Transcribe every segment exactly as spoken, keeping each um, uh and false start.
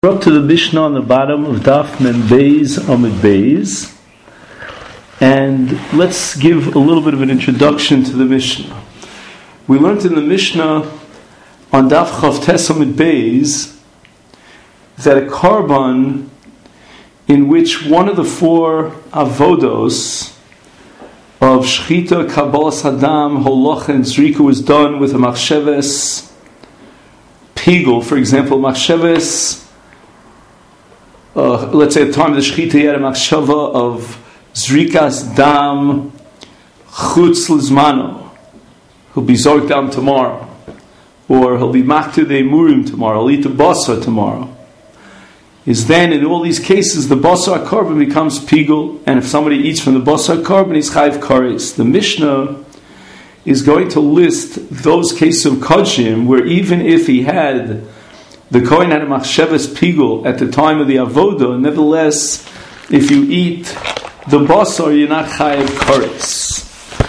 We're up to the Mishnah on the bottom of Daf Mem Beis Amud Beis, and let's give a little bit of an introduction to the Mishnah. We learned in the Mishnah on Daf Chav Tes Amud Beis that a korban in which one of the four avodos of Shechita, Kabbalas Hadam, Holocha, and Zrika was done with a machsheves pigul. For example, machsheves Uh, let's say at the time of the Shechita he had a machshava of Zrikas Dam Chutz Lizmano. He'll be zorked down tomorrow. Or he'll be maktir the emurim tomorrow. He'll eat the basar tomorrow. Is then in all these cases the basar korban becomes pigul, and if somebody eats from the basar korban he's chayiv kares. The Mishnah is going to list those cases of kodshim where even if he had the Kohen had a machsheves pigul at the time of the avodah, nevertheless, if you eat the basar, you're not chayav kares.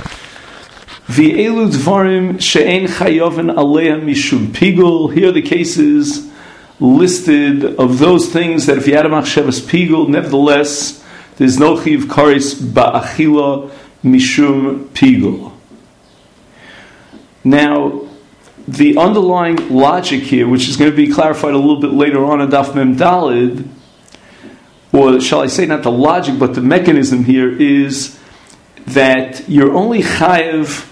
V'elu dvarim she'en chayaven aleim mishum pigul. Here are the cases listed of those things that if you had a machsheves pigul, nevertheless, there's no chayav kares ba'achila mishum pigul. Now, the underlying logic here, which is going to be clarified a little bit later on in Daf Mem Dalid, or shall I say not the logic, but the mechanism here, is that you're only chayev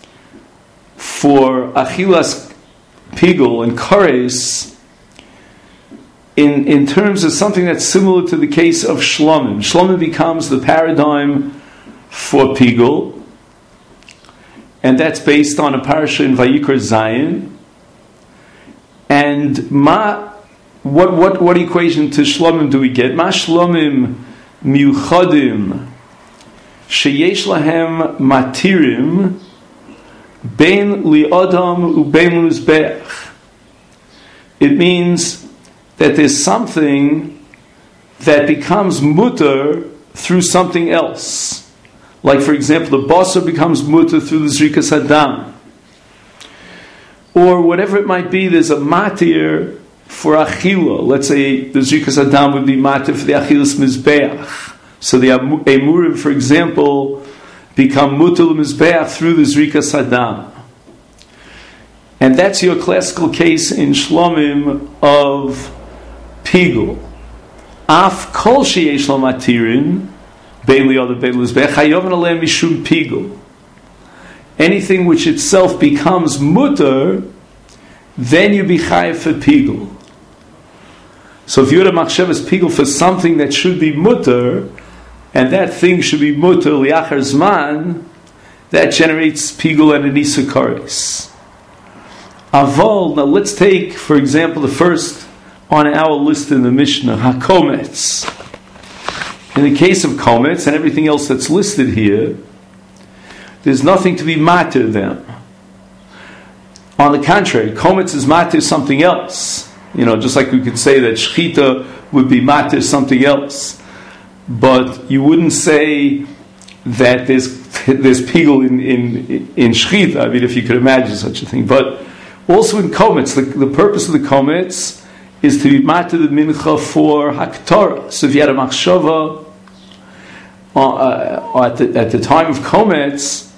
for achilas pigul and kares in, in terms of something that's similar to the case of shlomim. Shlomim becomes the paradigm for pigul, and that's based on a parasha in Vayikra Zayin. And ma, what what what equation to shlomim do we get? Ma shlomim miuchadim sheyesh lahem matirim bein li'adam ubein l'mizbeach. It means that there's something that becomes mutter through something else. Like, for example, the basar becomes mutter through the Zrikas Hadam. Or whatever it might be, there's a matir for achila. Let's say the Zrikas Hadam would be matir for the achilas mizbeach. So the emurim, for example, become mutter mizbeach through the Zrikas Hadam. And that's your classical case in shlomim of pigul. Af kol sheyesh lo matirin, anything which itself becomes mutter, then you be chayav for pigul. So if you had a machsheves pigul for something that should be mutter, and that thing should be mutter liachar zman, that generates pigul and an isa kares. Avol, now let's take, for example, the first on our list in the Mishnah, hakometz. In the case of komets and everything else that's listed here, there's nothing to be matir them. On the contrary, komets is matir something else. You know, just like we could say that shechita would be matir something else. But you wouldn't say that there's there's pigul in, in, in shechita. I mean, if you could imagine such a thing. But also in komets, the, the purpose of the komets is to be matir the mincha for haktorah. So if you had a machshava uh, uh, at the at the time of komets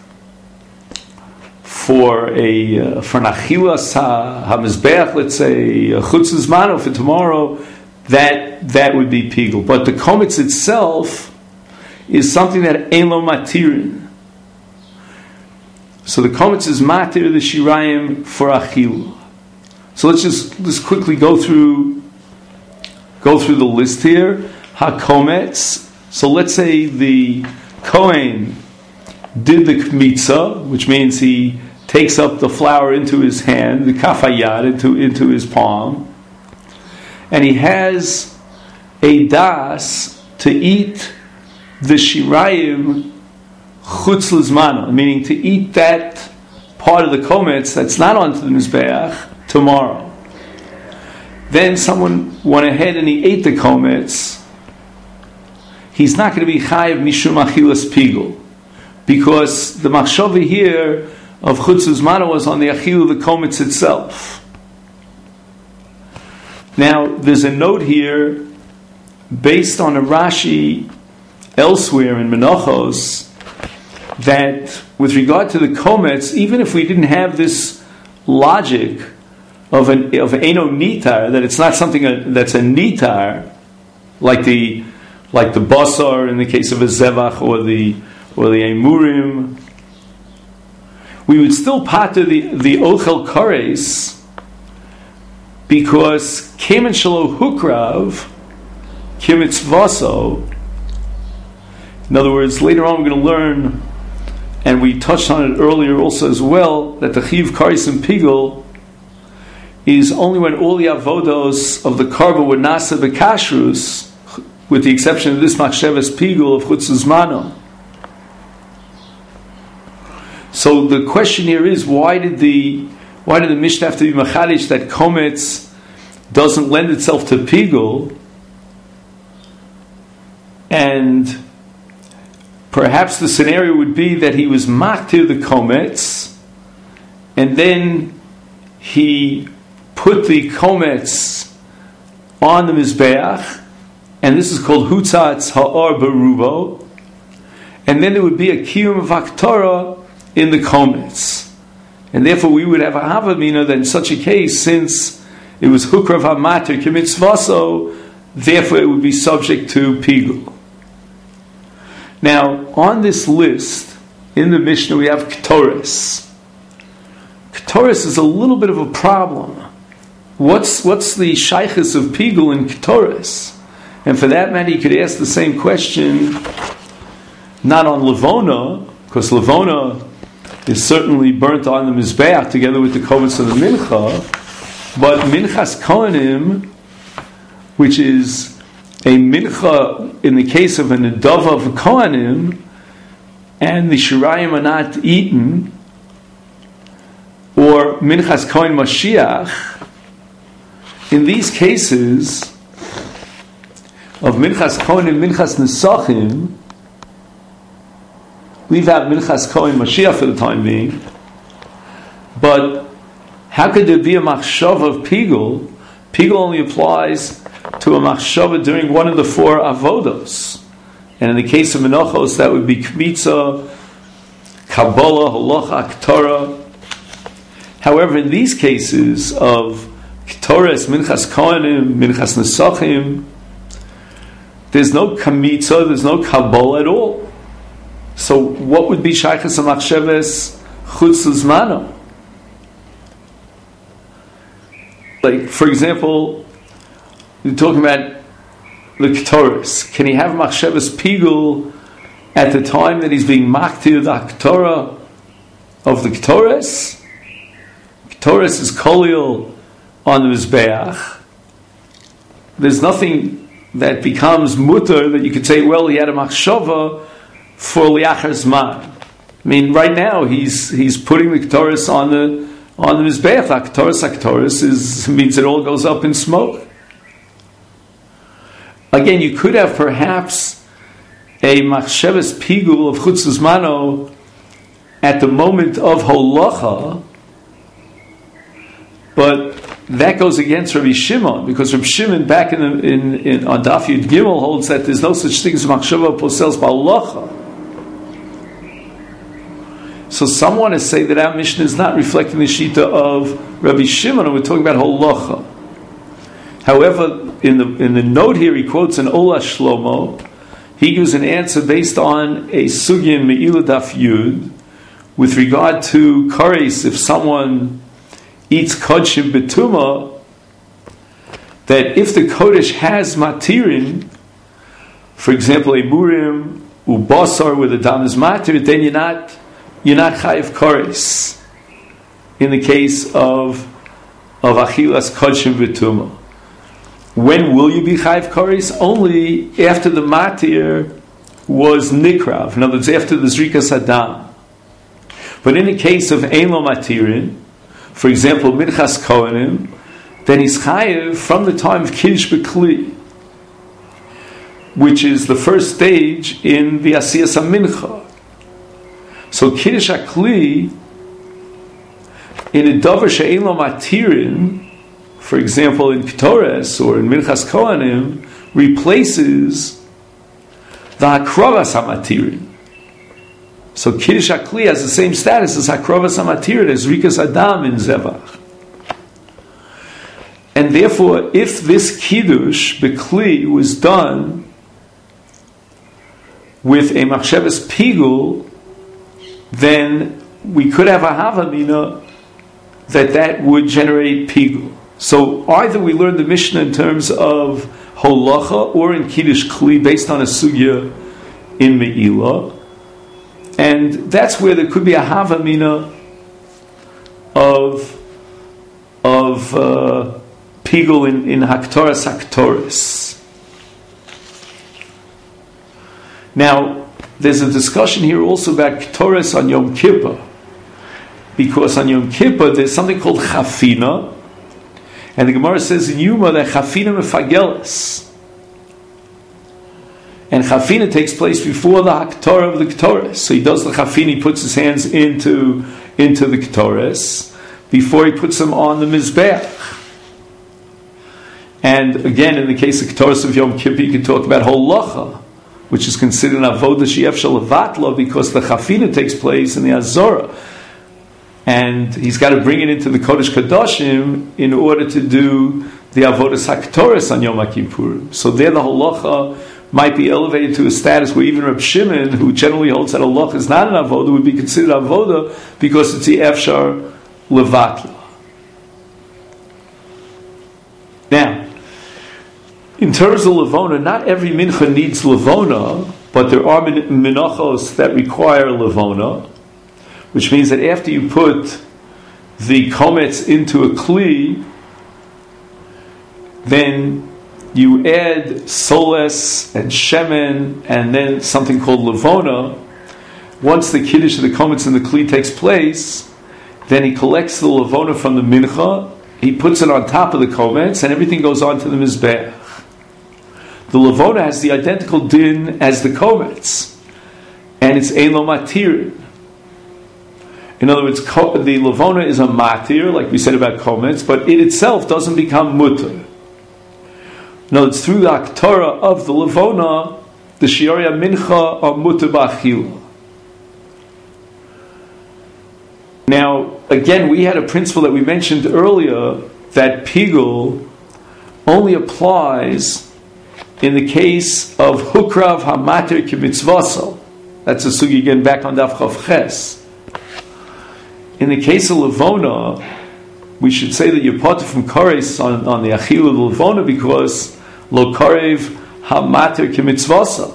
for a uh, for an achilas hamizbeach, let's say chutz lizmano for tomorrow, that that would be pigul. But the komets itself is something that ein lo matirin. So the komets is matir the shirayim for achila. So let's just let's quickly go through go through the list here. Hakometz. So let's say the Kohen did the kmitza, which means he takes up the flour into his hand, the kafayad into into his palm, and he has a das to eat the shirayim chutz lizmano, meaning to eat that part of the kometz that's not onto the mizbeach tomorrow. Then someone went ahead and he ate the komets. He's not going to be chayiv mishum achilas pigul, because the machshava here of chutz lizmano was on the achil of the komets itself. Now, there's a note here based on a Rashi elsewhere in Menachos that with regard to the komets, even if we didn't have this logic of an of eno nitar, that it's not something that's a nitar, like the like the basar in the case of a zevach or the or the emurim, we would still pater the the ochel kares because kemen shelo hukrav kimitzvaso. In other words, later on we're going to learn, and we touched on it earlier also as well, that the chiv kares and pigul is only when all the avodos of the karba were nasa b'kashrus, with the exception of this machshavas pigul of chutzuz mano. So the question here is, why did the why did the Mishnah have to be machadish that komets doesn't lend itself to pigul? And perhaps the scenario would be that he was maktir the komets, and then he put the komets on the mizbeach, and this is called hutzatz ha'or berubo, and then there would be a kiyum of haktorah in the komets, and therefore we would have a havamina that in such a case, since it was hukrav hamater kimitzvaso, therefore it would be subject to pigul. Now, on this list in the Mishnah we have Ketores. Ketores is a little bit of a problem. What's what's the shaykhis of pigul in Ketores? And for that matter, you could ask the same question not on Levona, because Levona is certainly burnt on the Mizbeach together with the Kovitz of the Mincha, but Minchas Kohanim, which is a Mincha in the case of an Nedava of Kohanim, and the Shirayim are not eaten, or Minchas Kohen Mashiach, in these cases of Minchas Kohen and Minchas Nesachim, leave out Minchas Kohen Mashiach for the time being, but how could there be a machshava of pigul? Pigul only applies to a machshava during one of the four avodos, and in the case of menachos that would be kmitza, kabbalah, halacha, ketara. However, in these cases of ketores, minchas kohanim, minchas nesachim, there's no kamitza, there's no kabbalah at all. So what would be shaychus hamachsheves chutz l'zmano? Like, for example, you're talking about the ketores. Can he have machsheves pigul at the time that he's being maktir the haktorah of the ketores? Ketores is koliel on the mizbeach. There's nothing that becomes mutter that you could say, well, he had a machshava for liachar zman. I mean, right now he's he's putting the ketores on the on the mizbeach. Ketores, ketores is means it all goes up in smoke. Again, you could have perhaps a machsheves pigul of chutz zmano at the moment of holacha, but that goes against Rabbi Shimon, because Rabbi Shimon back in, the, in, in on Daf Yud Gimel holds that there's no such thing as machshava posels ba'halacha. So some want to say that our Mishnah is not reflecting the shita of Rabbi Shimon, and we're talking about halacha. However, in the in the note here, he quotes an Ola Shlomo. He gives an answer based on a sugya in Me'ilah Daf Yud with regard to kares. If someone eats kodshim betuma, that if the kodesh has matirin, for example, a murim ubasar with a dam is matir, then you're not you're not chayiv kares in the case of of achilas kodshim betuma. When will you be chayiv kares? Only after the matir was nikrav. In other words, after the zrikas hadam. But in the case of ein lo matirin, for example, minchas kohanim, then he's chayiv from the time of kiddush b'kli, which is the first stage in the asiyas mincha. So kiddush akli in a davar she'ein lo matirin, for example, in Ketores or in Minchas Kohanim, replaces the Hakrovas HaMatirin. So Kiddush HaKli has the same status as Hakrovas HaMatirin, as Rikas Adam in Zevach. And therefore, if this Kiddush B'Kli was done with a Machshavas Pigul, then we could have a Havamina that that would generate Pigul. So either we learn the Mishnah in terms of Holacha or in Kiddush Kli based on a Sugya in Me'ilah. And that's where there could be a Havamina of of uh, Pigul in, in Haktoras Haktoris. Now, there's a discussion here also about Ketores on Yom Kippur. Because on Yom Kippur there's something called Chafina. And the Gemara says in Yuma that Chafina mefageles. And Chafina takes place before the Haktorah of the Ketores. So he does the Chafina, he puts his hands into, into the Ketores before he puts them on the Mizbeach. And again, in the case of Ketores of Yom Kippur, you can talk about Holacha, which is considered an avodah she'ef shel levatla because the Chafina takes place in the Azorah. And he's got to bring it into the Kodesh Kadoshim in order to do the avodas haktoris on Yom Kippur. So there the halacha might be elevated to a status where even Reb Shimon, who generally holds that halacha is not an avodah, would be considered avodah because it's the efshar levatla. Now, in terms of levona, not every mincha needs levona, but there are min- minachos that require levona, which means that after you put the komets into a kli, then you add soles and shemen and then something called levona. Once the kiddush of the komets in the kli takes place, then he collects the levona from the mincha, he puts it on top of the komets, and everything goes on to the mizbeach. The levona has the identical din as the komets, and it's elo matir. In other words, the levona is a matir, like we said about komets, but it itself doesn't become mutter. No, it's through the aktorah of the levona, the shiurei mincha are mutter b'achila. Now, again, we had a principle that we mentioned earlier that pigul only applies in the case of hukrav hamatir k'mitzvaso. That's a sugi again back on Daf Chav Ches. In the case of levona, we should say that you're part from kores on, on the achil of the levona because lo korev hamatir k'mitzvasa.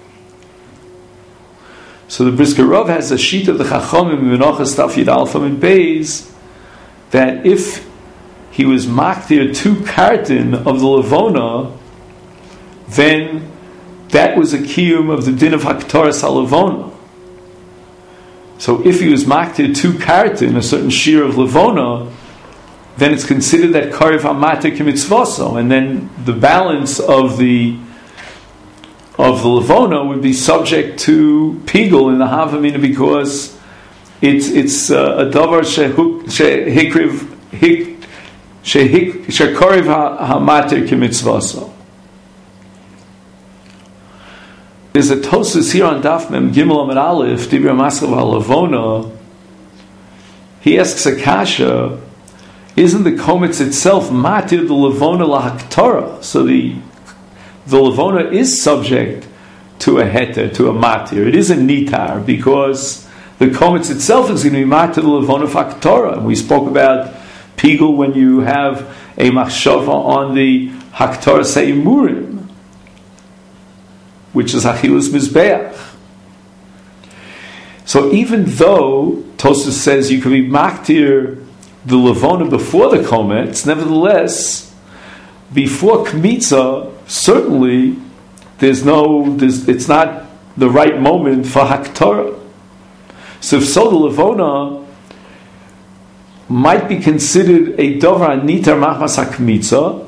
So the Brisker Rav has a sheet of the Chachamim in Menachas Taf Yid Alpha and Beis that if he was maktir two kartin of the levona, then that was a kiyum of the din of haktoras halavona. So if he was maktir two kartin, a certain shear of levona, then it's considered that karev hamatir k'mitzvaso, and then the balance of the of the levona would be subject to pigul in the havamina because it's it's uh, a davar shehikriv shekarev hamatir k'mitzvaso. There's a Tosfos here on Daf Mem Gimel Amud Aleph, Dibra Masav HaLevona. He asks a kasha, isn't the komets itself matir the levona lahaktorah? So the the levona is subject to a heter, to a matir. It is a nitar because the komets itself is going to be matir the levona haktorah. We spoke about pigul when you have a machshava on the haktorah seimurim, which is achilus mizbeach. So even though Tosfos says you can be maktir the levona before the komets, nevertheless, before kmitza, certainly there's no, there's, it's not the right moment for haktorah. So if so, the levona might be considered a dover nitar machmas hakmitza.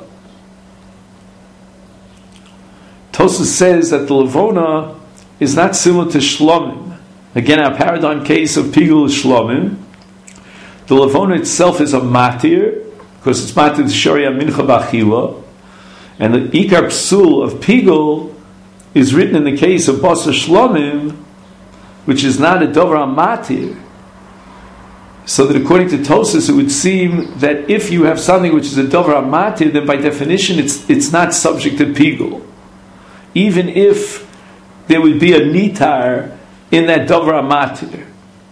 Tosfos says that the levona is not similar to shlomim. Again, our paradigm case of pigul is shlomim. The levona itself is a matir, because it's matir sharia mincha b'achila, and the ikar psul of pigul is written in the case of basar shlomim, which is not a dover matir. So that according to Tosas, it would seem that if you have something which is a dover matir, then by definition it's it's not subject to pigul, even if there would be a nitar in that dover matir.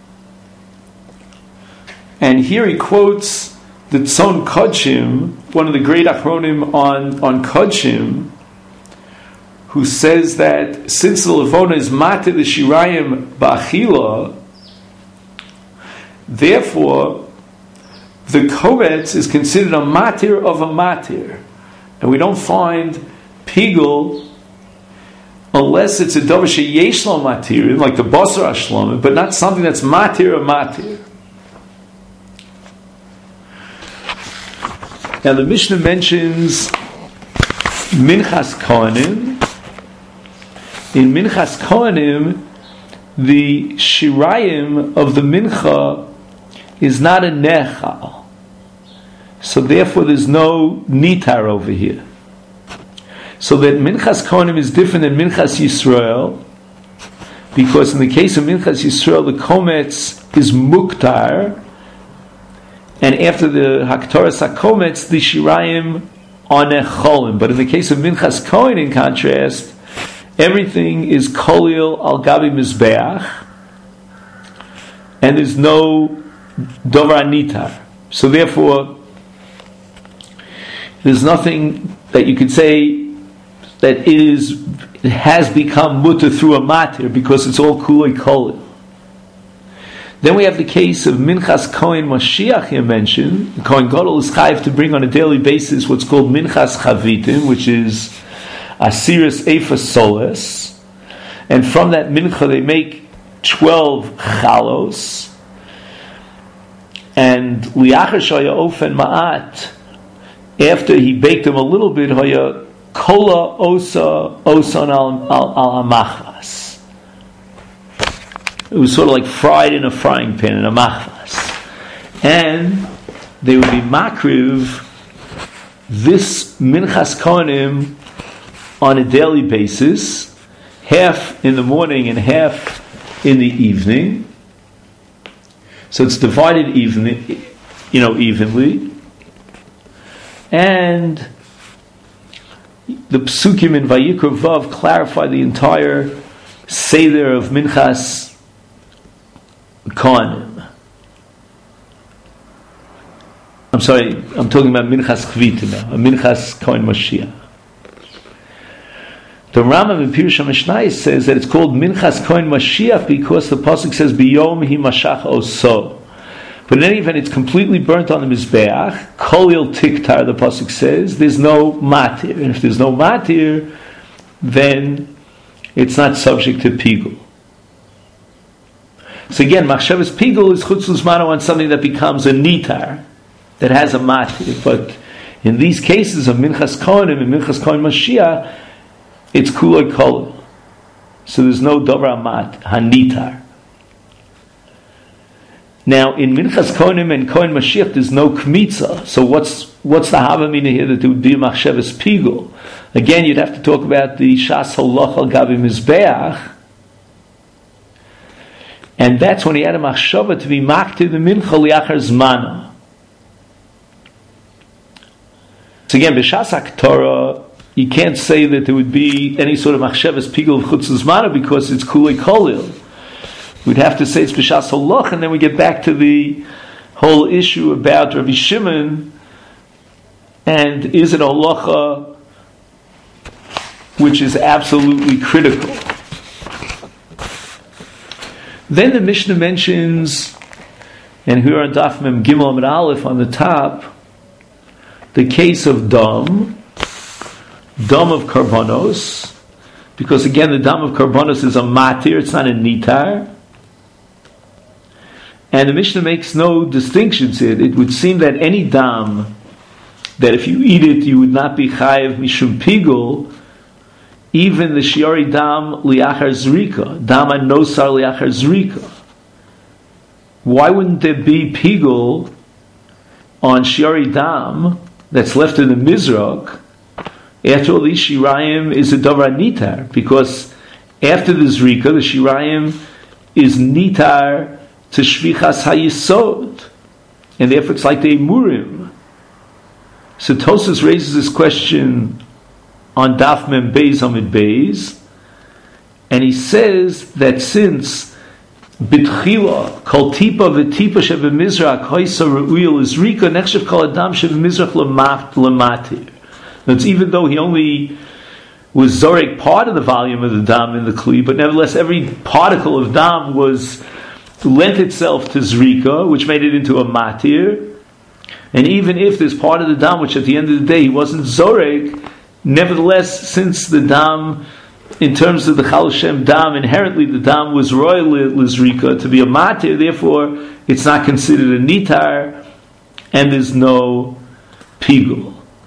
And here he quotes the Tzon Kodshim, one of the great achronim on, on Kodshim, who says that since the Levona is matir the shirayim ba'achila, therefore the kovetz is considered a matir of a matir, and we don't find pigul unless it's a davar sheyesh lo matir, like the basar ashlomim, but not something that's matir or matir. Now the Mishnah mentions Minchas Kohanim. In Minchas Kohanim, the shirayim of the mincha is not a nechal, so therefore there's no nitar over here. So that Minchas Kohanim is different than Minchas Yisrael, because in the case of Minchas Yisrael, the kometz is muktar, and after the Haktoras HaKometz, the Shirayim are necholim. But in the case of Minchas Kohen, in contrast, everything is kolil al gabi mizbeach, and there's no dovar nitar. So therefore, there's nothing that you could say that is it has become mutter through a matir, because it's all kulei kolil. Then we have the case of Minchas Kohen Mashiach here mentioned. The Kohen Gadol is chayiv to bring on a daily basis what's called Minchas Chavitim, which is Asiris Ephah Solis. And from that mincha they make twelve chalos. And Liachar Shaya Ofen Ma'at, after he baked them a little bit, Hoya Kola Osa Osan al al Amachas. It was sort of like fried in a frying pan, in a machvas. And they would be makriv this Minchas Kohanim on a daily basis, half in the morning and half in the evening. So it's divided evenly, you know, evenly. And the Psukim in Vayikra Vav clarify the entire Seder of Minchas Kohanim. I'm sorry, I'm talking about Minchas Chvita now, Minchas Kohen Mashiach. The Rambam in Pirush HaMishnayos says that it's called Minchas Kohen Mashiach because the pasuk says Biyom Hi Mashach Oso. But in any event, it's completely burnt on the Mizbeach. Kolil Tiktar, the pasuk says, there's no matir. And if there's no matir, then it's not subject to pigul. So again, machshavas pigul is chutzlus mano on something that becomes a nitar, that has a matir. But in these cases of Minchas Kohanim and Minchas Kohen Mashiach, it's kuloi kolil. So there's no davar mat, hanitar. Now in Minchas Kohanim and Kohen Mashiach, there's no kmitza. So what's what's the havamina here that there would be machshavas pigul? Again, you'd have to talk about the shas holach al gabi mizbeach. And that's when he had a machshava to be maktir the mincha liachar zmana. So again, b'shas haktorah, you can't say that there would be any sort of machshavas pigul of chutz zmana because it's kulei kolil. We'd have to say it's b'shas holach, and then we get back to the whole issue about Rabbi Shimon, and is it holacha, which is absolutely critical. Then the Mishnah mentions, and here on Daf Mem Gimel Amud Aleph on the top, the case of dam, dam of karbanos, because again the dam of karbanos is a matir, it's not a nitar. And the Mishnah makes no distinctions here. It would seem that any dam, that if you eat it you would not be chayev mishum pigul, even the shiori dam liachar zrika, dam anosar liachar zrika. Why wouldn't there be pigul on Shiori Dam that's left in the Mizrach, after all, these Shirayim is a Davar Nitar, because after the Zrika, the Shirayim is Nitar to Shvichas HaYisod, and therefore it's like the Emurim. So Tosas raises this question on Daf Mem Beis Amid Beis, and he says that since B'tchila Kol Tipa V'Tipa Shebemizrach Hoysa Re'uyel is Rika Nechshev Kol Adam Shebemizrach Lamatir. That's even though he only was zorek part of the volume of the dam in the kli, but nevertheless every particle of dam was lent itself to zrika, which made it into a matir. And even if there's part of the dam which at the end of the day he wasn't zorek, nevertheless, since the dam, in terms of the Chal Shem dam, inherently the dam was royal lizrika to be a matir, therefore it's not considered a nitar, and there's no pigul.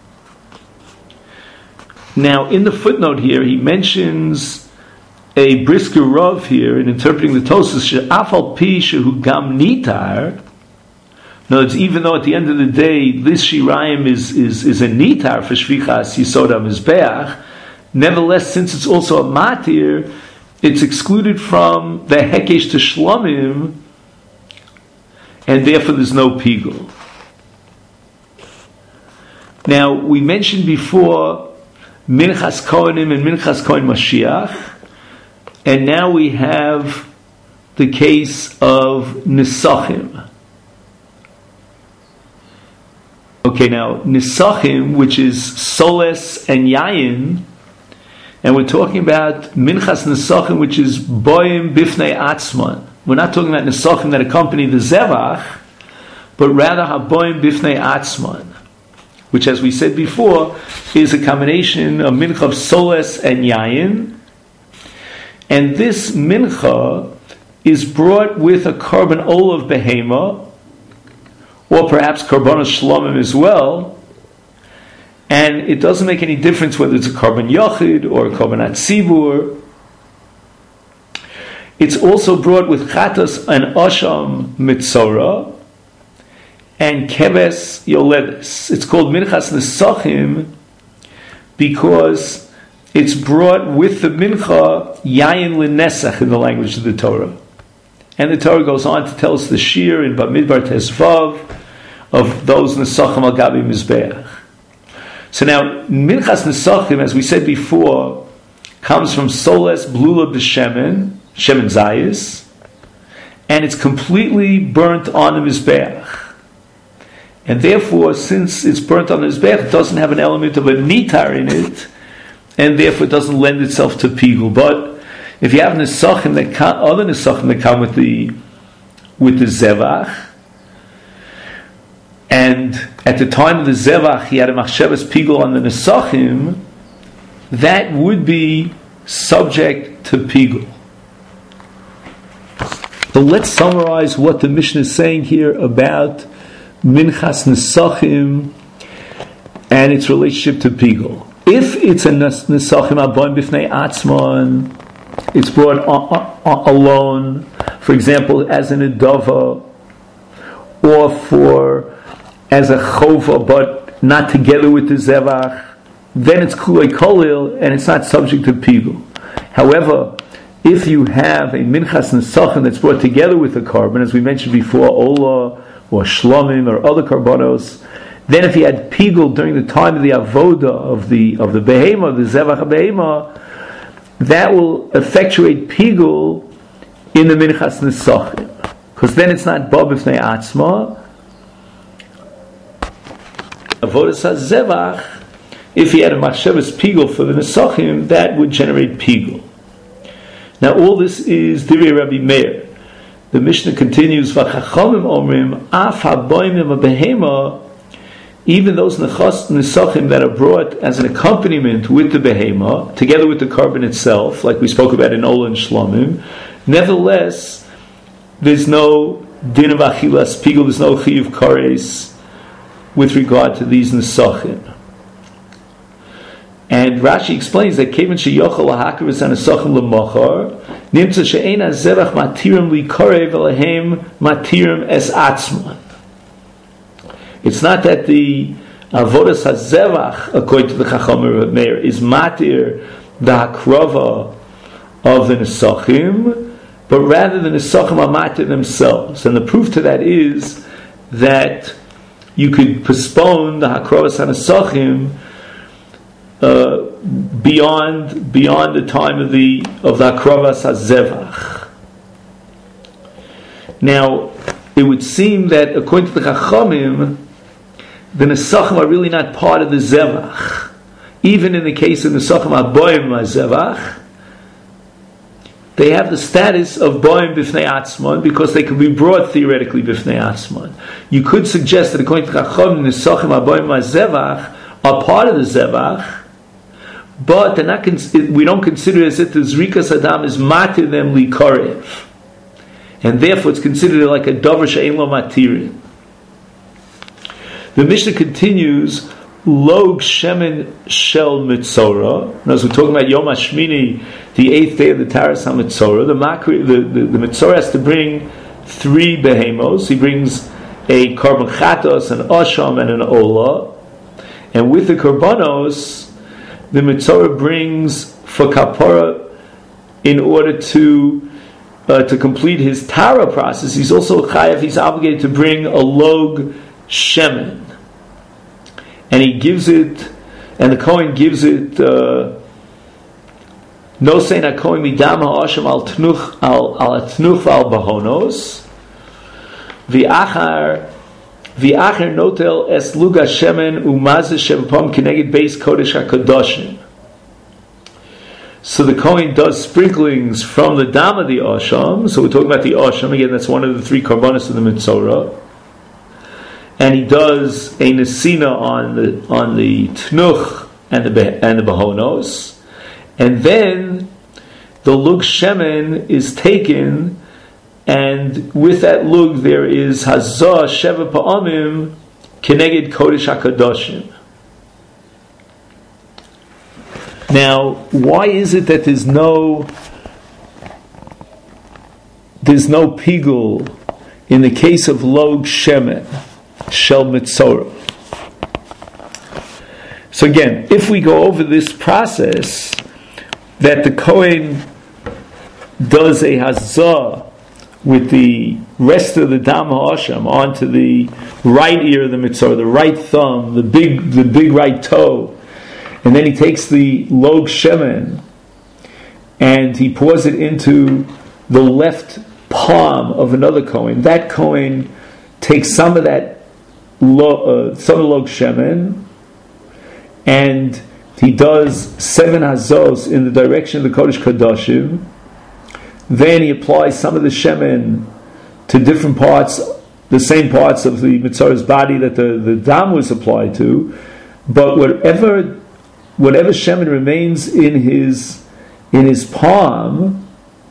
Now, in the footnote here, he mentions a brisker Rav here in interpreting the Tosas, she'afal pi shehu gam nitar. No, it's even though at the end of the day this Shirayim is, is, is a nitar for Shvichas Yisod HaMizbeach, nevertheless, since it's also a matir, it's excluded from the Hekesh to Shlomim, and therefore there's no pigul. Now, we mentioned before Minchas Kohanim and Minchas Kohen Mashiach, and now we have the case of Nisachim. Okay, now Nisachim, which is Soles and Yayin, and we're talking about Minchas Nisachim, which is Boim Bifnei Atzman. We're not talking about Nisachim that accompany the Zevach, but rather Haboim Bifnei Atzman, which, as we said before, is a combination of mincha of soles and yayin. And this mincha is brought with a korban olav behema, or perhaps korbanos shlomim as well. And it doesn't make any difference whether it's a korban yochid or a korban atzibur. It's also brought with chatas and asham mitzora and keves yoledes. It's called minchas nesachim because it's brought with the mincha yayin l'nesach in the language of the Torah. And the Torah goes on to tell us the shir in Bamidbar Tezvav of those nesachim al gabi mizbeach. So now minchas nesachim, as we said before, comes from soles blula b'shemen, shemen zayis, and it's completely burnt on the mizbeach. And therefore, since it's burnt on the mizbeach, it doesn't have an element of a nitar in it, and therefore it doesn't lend itself to pigul. But if you have nesachim that come, other nesachim that come with the with the zevach, and at the time of the zevach he had a machshavas pigul on the nesachim, that would be subject to pigul. So let's summarize what the Mishnah is saying here about Minchas Nesachim and its relationship to pigul. If it's a Nesachim Aboim Bifnei Atzman, it's brought on, on, alone, for example, as an Adava, or for as a Chova, but not together with the Zevach, then it's Kulei Kolil and it's not subject to pigul. However, if you have a Minchas Nesachim that's brought together with a korban, as we mentioned before, Ola, or shlomim, or other karbonos, then if he had pigul during the time of the avoda of the of the behema, the zevach behema, that will effectuate pigul in the minchas nesachim, because then it's not ba b'fnei atzma. Avodas hazevach, if he had a machshavas pigul for the nesachim, that would generate pigul. Now all this is Divrei Rabbi Meir. The Mishnah continues, V'chachamim omrim, af haboimim behema, even those nesachim that are brought as an accompaniment with the behema, together with the korban itself, like we spoke about in Ola and Shlomim, nevertheless, there's no din of achilas pigul, there's no chiyuv kares with regard to these nesachim. And Rashi explains that Kevin sheyochel lahakavus anesachim lemachar nimtza she'ein hazevach matirim likorev elahem matirim es atzman. It's not that the avodas hazevach, according to the Chacham Meir, is matir the hakrava of the nesachim, but rather the nesachim are matir themselves. And the proof to that is that you could postpone the hakravas hanesachim uh, beyond beyond the time of the of the hakravas hazevach. Now, it would seem that according to the Chachamim, the nesachim are really not part of the zevach. Even in the case of nesachim aboim zevach, they have the status of boim b'fnei atzmon because they can be brought theoretically b'fnei atzmon. You could suggest that according to Chachamim, nesachim aboim zevach are part of the zevach, but they're not. We don't consider it as if the zrikas adam is matir them likorev, and therefore it's considered like a davar she'ein lo matirin. The Mishnah continues, Log Shemen Shel Mitzora. And as we're talking about Yom HaShmini, the eighth day of the Taras HaMitzora, the, Makri, the, the, the Mitzora has to bring three behemos. He brings a Korban Chatos, an Osham, and an Ola. And with the Korbanos, the Mitzora brings for Kapora in order to uh, to complete his Tara process. He's also Chayav, he's obligated to bring a Log Shemen. And he gives it, and the Kohen gives it, uh, no sein ha-Kohen midam ha'osham al tnuch al atnuch al bahonos, v'achar v'achar notel es luga shemen umazeh shevapam keneged beis kodesh hakadoshim. So the Kohen does sprinklings from the dam of the osham. So we're talking about the osham again. That's one of the three karbonos of the Mitzora. And he does a nesina on the on the tnuch and the and the bahonos, and then the lug shemen is taken, and with that lug there is hazah sheva pa'amim keneged kodesh hakadoshim. Now, why is it that there's no there's no pigul in the case of log shemen Shel Mitzora? So again, if we go over this process, that the Kohen does a hazah with the rest of the Dam HaOsham onto the right ear of the Mitzora, the right thumb, the big the big right toe, and then he takes the Log Shemen and he pours it into the left palm of another Kohen. That Kohen takes some of that Lo, uh, some log shemen, and he does seven hazos in the direction of the Kodesh Kadoshim. Then he applies some of the shemen to different parts, the same parts of the Mitzora's body that the, the dam was applied to. But whatever whatever shemen remains in his in his palm,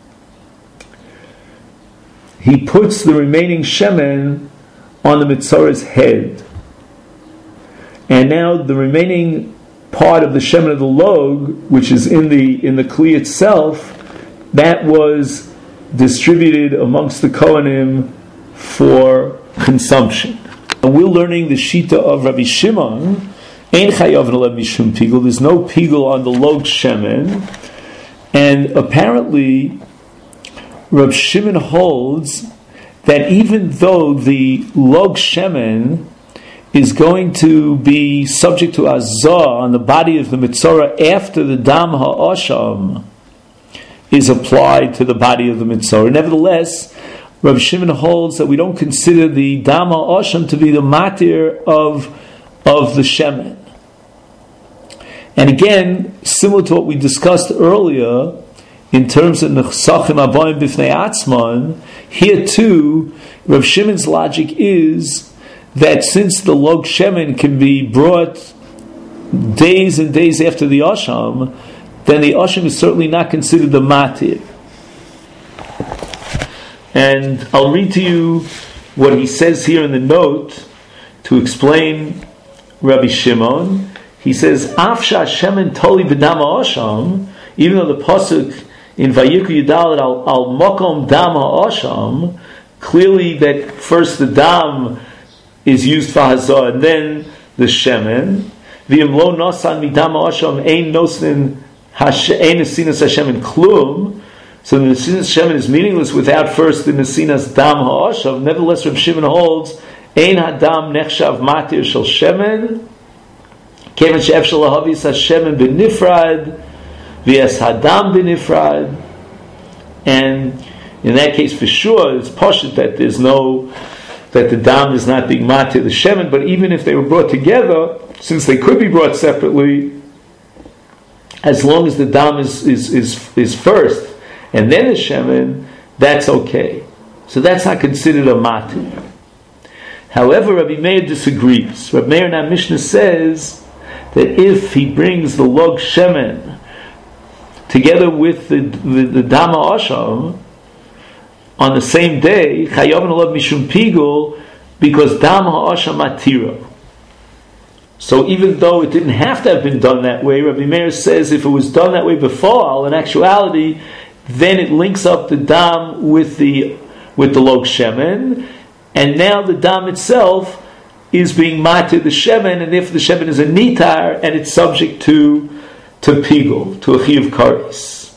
he puts the remaining shemen on the Mitzora's head. And now the remaining part of the shemen of the log, which is in the in the kli itself, that was distributed amongst the Kohanim for consumption. And we're learning the Shita of Rabbi Shimon. Ein chayav nelev mishum pigul. There's no pigul on the log shemen. And apparently, Rabbi Shimon holds that even though the log shemen is going to be subject to azah on the body of the Mitzora after the dam ha'osham is applied to the body of the Mitzora, nevertheless, Rav Shimon holds that we don't consider the dam ha'osham to be the matir of, of the shemen. And again, similar to what we discussed earlier, in terms of nechsachim aboim b'fnei atzman, here too, Rav Shimon's logic is that since the log shemen can be brought days and days after the osham, then the osham is certainly not considered the matir. And I'll read to you what he says here in the note to explain Rabbi Shimon. He says, Afsha shemen toli b'dam ha'osham, even though the pasuk in Vayikra Yudalet al, al Mokom Dam HaOsham, clearly that first the Dam is used for hazah, and then the shemen. V'im lo nosan midam ha'asham ein nosin ein nesinas Hashem in klum. So the nesinas shemen is meaningless without first the nesinas dam ha'asham. Nevertheless, Rav Shimon holds ein hadam nechshav matir shel shemen. Kevan she'ef shel lahavis hashemen b'nifrad v'es hadam b'nifrad. And in that case, for sure, it's poshut that there's no, that the dam is not being matir the shemen. But even if they were brought together, since they could be brought separately, as long as the dam is is is, is first and then the shemen, that's okay. So that's not considered a matir. However, Rabbi Meir disagrees. Rabbi Meir in our Mishnah says that if he brings the log shemen together with the the, the dama asham on the same day, chayav alav mishum pigul, because dama asham matira. So even though it didn't have to have been done that way, Rabbi Meir says if it was done that way before, in actuality, then it links up the dam with the with the log shemen, and now the dam itself is being matir the shemen, and if the shemen is a nitar, and it's subject to to pigul, to a chiyuv kares.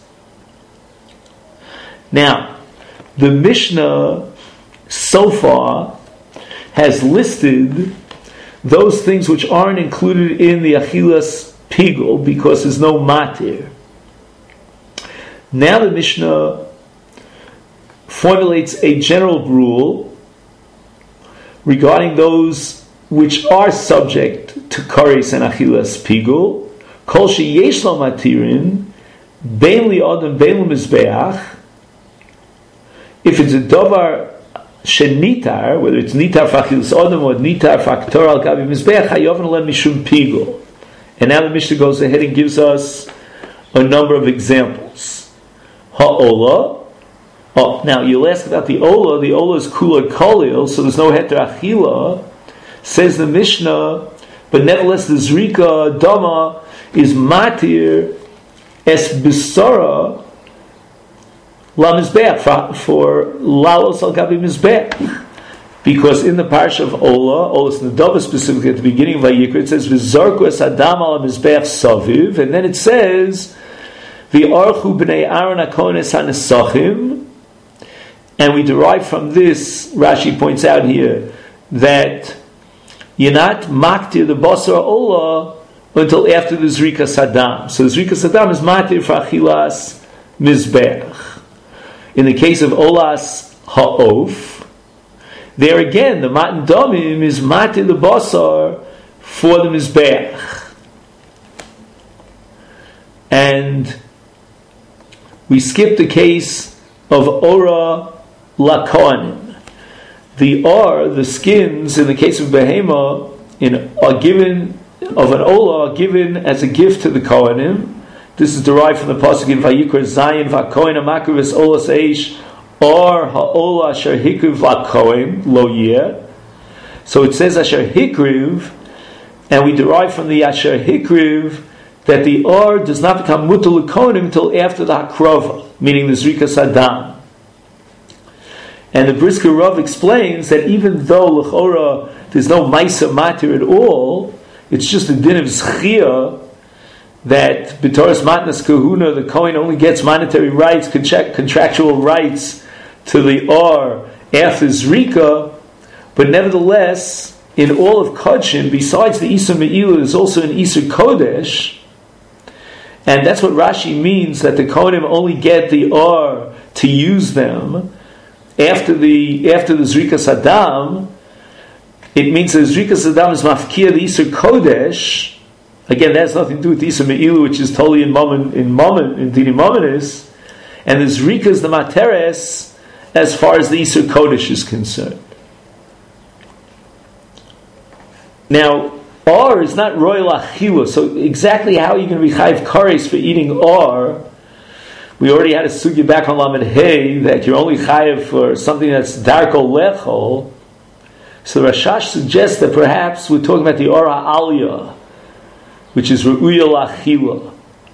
Now, the Mishnah so far has listed those things which aren't included in the achilas pigul because there's no matir. Now the Mishnah formulates a general rule regarding those which are subject to kares and achilas pigul. Kol sheyesh lo matirin, bein li adam bein l'mizbeach. If it's a davar shenitar, whether it's nitar fachilas adam or nitar faktor al gabi mizbeach, hayoven alem mishum pigul. And now the Mishnah goes ahead and gives us a number of examples. Ha'ola. Oh, now you'll ask about the ola. The ola is kula kolil, so there's no heter achila. Says the Mishnah, but nevertheless the zrika dama is matir es bisara la mizbeach, for, for lalos al gabi mizbeach. Because in the parsha of Ola, Ola's Nadava specifically at the beginning of Vayikra, it says v'zarku es adam al mizbeach saviv, and then it says v'archu b'nei Aaron hakones hanesachim. And we derive from this, Rashi points out here, that you're not maktir the basar Ola until after the Zrika Saddam. So the Zrika Saddam is matir for achilas mizbeach. In the case of Olas Ha'of, there again, the Matan Domim is matir the basar for the mizbeach. And we skip the case of Ora Lakoanim. The or, the skins, in the case of Behema, in, are given, of an Ola, are given as a gift to the Kohanim. This is derived from the pasuk in Vayikra Zayin Vakohen Amakravis Olas Eish or Ha'ola Asher Hikriv Lakohen Lo Yeh. So it says Asher Hikriv, and we derive from the Asher Hikriv that the or does not become mutal Lakonim until after the Hakrova, meaning the Zrika Saddam. And the Brisker Rav explains that even though L'chora there's no Maisa Matir at all, it's just a din of Zchia that B'toras Matnas Kahuna, the Kohen only gets monetary rights, contract, contractual rights to the Or after Zrika, but nevertheless, in all of Kodshim, besides the Isur Me'ilah, there's also an Isur Kodesh, and that's what Rashi means, that the Kohanim only get the Or to use them after the after the Zrika Saddam. It means that Zrika Saddam is mafkia the Isur Kodesh. Again, that has nothing to do with the Isur Me'ilu, which is totally in Mammon, in Mammon, in Dini Mammonis. And the Zrika is the Materes as far as the Isur Kodesh is concerned. Now, Or is not royal achila, so exactly how are you going to be chayiv kares for eating Or? We already had a sugya back on Lamed Hey that you're only chayiv for something that's darko lechol. So Rashash suggests that perhaps we're talking about the Or ha'aliyah, which is re'uya lachila.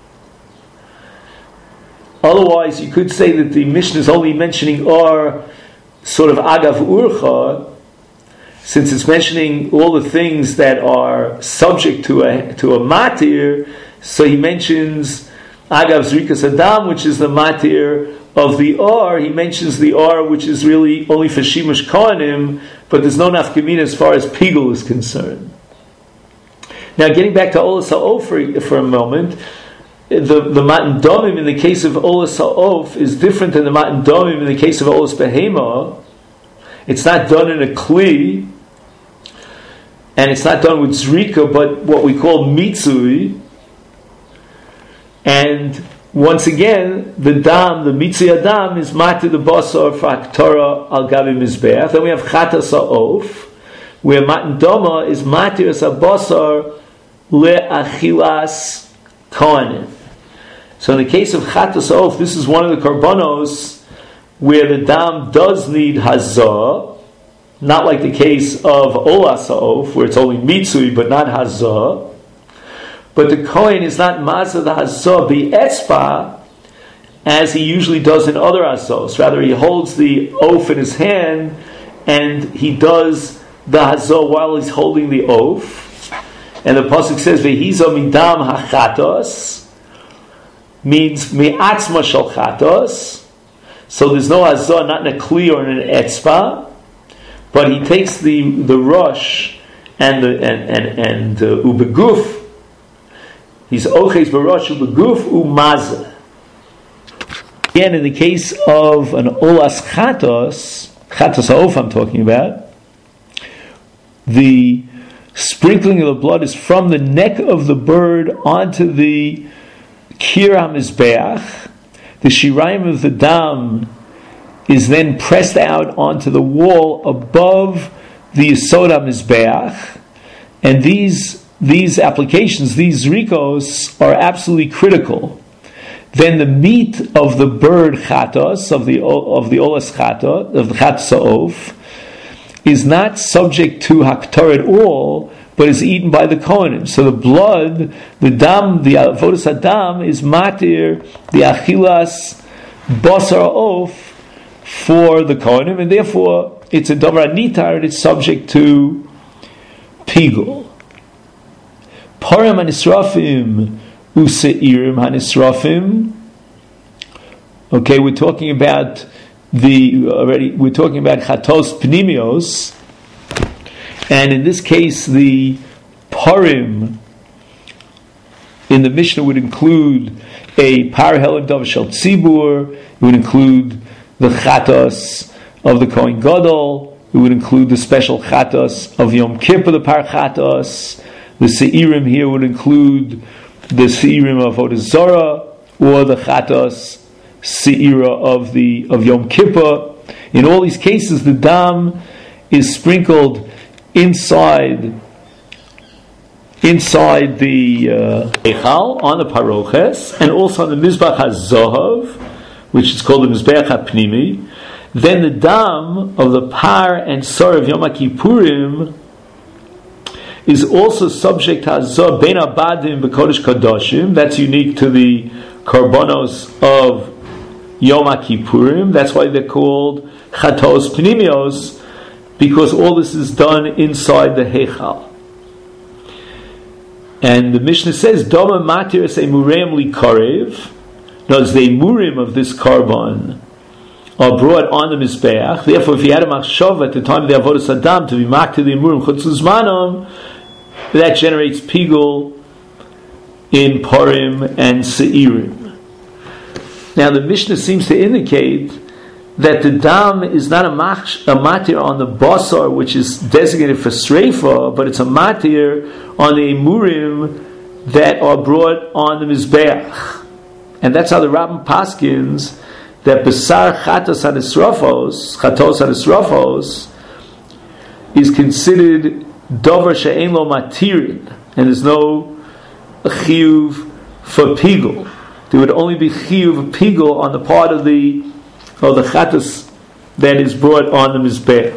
Otherwise, you could say that the Mishnah is only mentioning Or sort of agav urcha, since it's mentioning all the things that are subject to a to a matir, so he mentions Agav Zrikas Adam, which is the matir of the or. He mentions the or, which is really only for Shimush Kohanim, but there's no nafkamina as far as Pigul is concerned. Now, getting back to Olas Ha'of for, for a moment, the, the Matan Domim in the case of Olas Ha'of is different than the Matan Domim in the case of Olas Behema. It's not done in a Kli, and it's not done with Zrika, but what we call Mitzui. And once again, the Dam, the Mitzui Adam, is Mati the Basar for Haktorah al Gabi Mizbeach. Then we have Chatas Ha'of, where Matan Doma is Mati as a Basar le'achilas kohanim. So in the case of Chatas Ha'of, this is one of the korbanos where the dam does need hazah, not like the case of Olas Ha'of, where it's only mitzui but not hazah. But the kohen is not mazah the hazah bi'etzba, as he usually does in other hazos. Rather, he holds the oaf in his hand and he does the hazah while he's holding the oaf. And the pasuk says, "Vehizo midam hachatos," means mi'atzma shel chatos. So there's no hazah, not in a kli or in an etzba, but he takes the the rush and the and and and uh, ubeguf. He's oches barosh ubeguf umazah. Again, in the case of an olas chatos, chatos ha'of I'm talking about, the sprinkling of the blood is from the neck of the bird onto the kir hamizbeach. The shirayim of the dam is then pressed out onto the wall above the yesod hamizbeach, and these these applications, these rikos, are absolutely critical. Then the meat of the bird chatos, of the of the olas chatos, of the chatos ha'of, is not subject to haktar at all, but is eaten by the kohanim. So the blood, the dam, the avodas hadam, is matir, the achilas basar ha'of for the kohanim, and therefore it's a davar nitar, and it's subject to pigul. Parim hanisrafim useirim hanisrafim. Okay, we're talking about the already. We're talking about chatos pnimios, and in this case, the parim in the Mishnah would include a par helen davar shel tzibur. It would include the chatos of the Kohen Gadol. It would include the special chatos of Yom Kippur, the par chatos. The seirim here would include the seirim of Avodah Zarah or the chatos seira of the of Yom Kippur. In all these cases, the dam is sprinkled inside inside the echal uh, on the paroches, and also on the mizbach hazohav, which is called the mizbech hapnimi. Then the dam of the par and sar of Yom Kippurim is also subject to hazah ben abadim b'kodesh kadoshim. That's unique to the karbonos of Yom Kippurim. That's why they're called chatos pnimios, because all this is done inside the heichal. And the Mishnah says, "Doma matir es emurim li karev." Notice the emurim of this carbon are brought on the mizbeach. Therefore, if you had a machshava at the time of the avodas hadam to be maktir the emurim chutz uzmanom, that generates pigul in parim and seirim. Now, the Mishnah seems to indicate that the dam is not a, mach, a matir on the basar, which is designated for sreifa, but it's a matir on the emurim that are brought on the mizbeach. And that's how the Rabbim paskins that besar chatos hanisrafos, chatos hanisrafos, is considered dover she'ein lo matirin, and there's no chiyuv for pigul. There would only be chiyuv pigul on the part of the of the chatos that is brought on the mizbeach.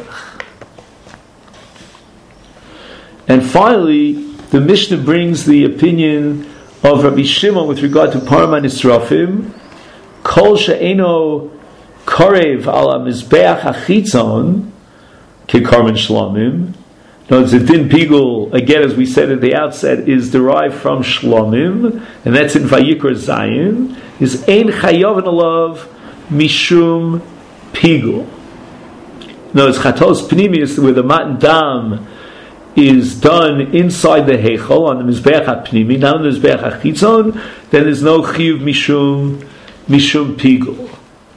And finally, the Mishnah brings the opinion of Rabbi Shimon with regard to parim hanisrafim. Kol she'eno korev ala mizbeach hachitzon ke karban shlamim. No, the din pigul, again, as we said at the outset, is derived from shlomim, and that's in Vayikra Zayin, is ein chayav alav mishum pigul. No, it's chatos pnimius, where the matan dam is done inside the heichal, on the mizbeach ha-pnimi, not on the mizbeach ha-chitzon, then there's no chiyuv mishum, mishum pigul.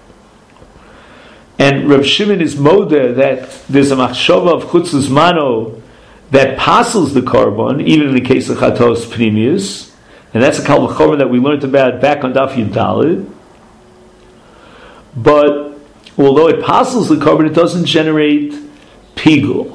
And Reb Shimon is modeh that there's a machshava of chutzes mano that passes the korban, even in the case of chatos pnimius, and that's a kal v'chomer that we learned about back on Daf Yud Daled. But although it passes the korban, it doesn't generate pigul.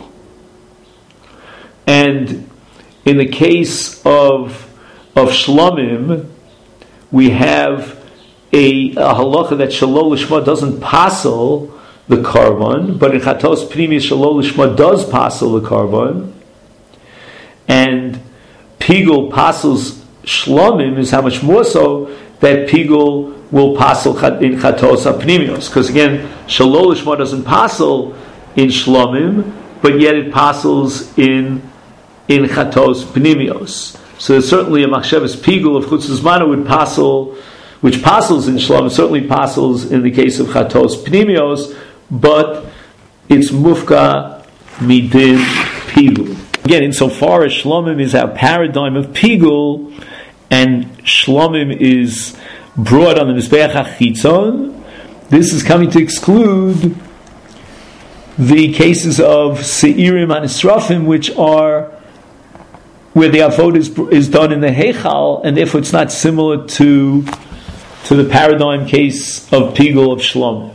And in the case of of shlomim, we have a, a halacha that shalol lishma doesn't passel the korban, but in chatos pnimius shalol lishma does passel the korban, and pigul passels shlomim is how much more so that pigul will passel in chatos pnimios, because again shalol lishma doesn't passel in shlomim, but yet it passels in in chatos pnimios. So there's certainly a machshavas pigul of chutzes mana would passel, which passels in shlomim, certainly passels in the case of chatos pnimios, but it's mufka midin pigul. Again, insofar as shlomim is our paradigm of pigul, and shlomim is brought on the mizbeach hachitzon, this is coming to exclude the cases of seirim and israfim, which are where the avod is, is done in the heichal, and therefore it's not similar to to the paradigm case of pigul of shlomim.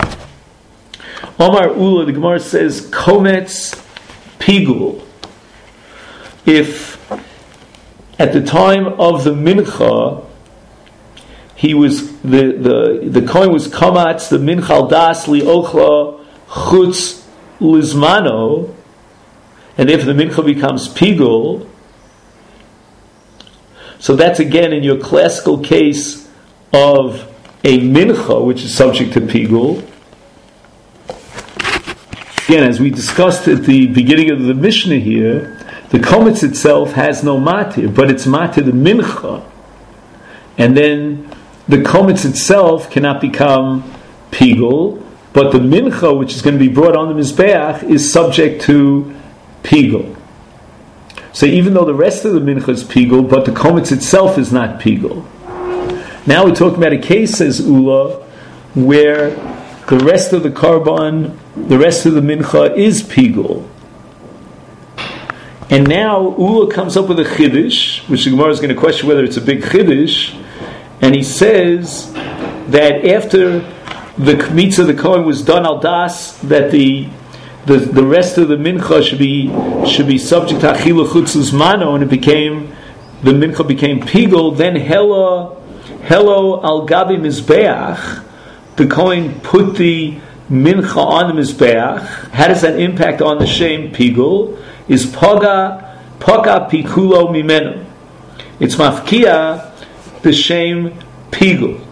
Omar Ula, the Gemara says, kometz pigul. If at the time of the mincha, he was the the the kohen was kamatz the minchal das li ochla chutz lizmano, and if the mincha becomes pigul, so that's again in your classical case of a mincha which is subject to pigul. Again, as we discussed at the beginning of the Mishnah here, the kometz itself has no matir, but it's matir the mincha, and then the kometz itself cannot become pigul, but the mincha, which is going to be brought on the mizbeach, is subject to pigul. So even though the rest of the mincha is pigul, but the kometz itself is not pigul. Now we're talking about a case, says Ula, where the rest of the korban, the rest of the mincha is pigul. And now Ula comes up with a chiddush, which the Gemara is going to question whether it's a big chiddush, and he says that after the kmitza of the kohen was done al das, that the the, the rest of the mincha should be should be subject to achila chutzuz mano, and it became the mincha became pigul. Then hella hello al gabi mizbeach, the kohen put the mincha on the mizbeach. How does that impact on the shem pigul? Is paga paga pikulo mimenu. It's mafkia the shem pigul.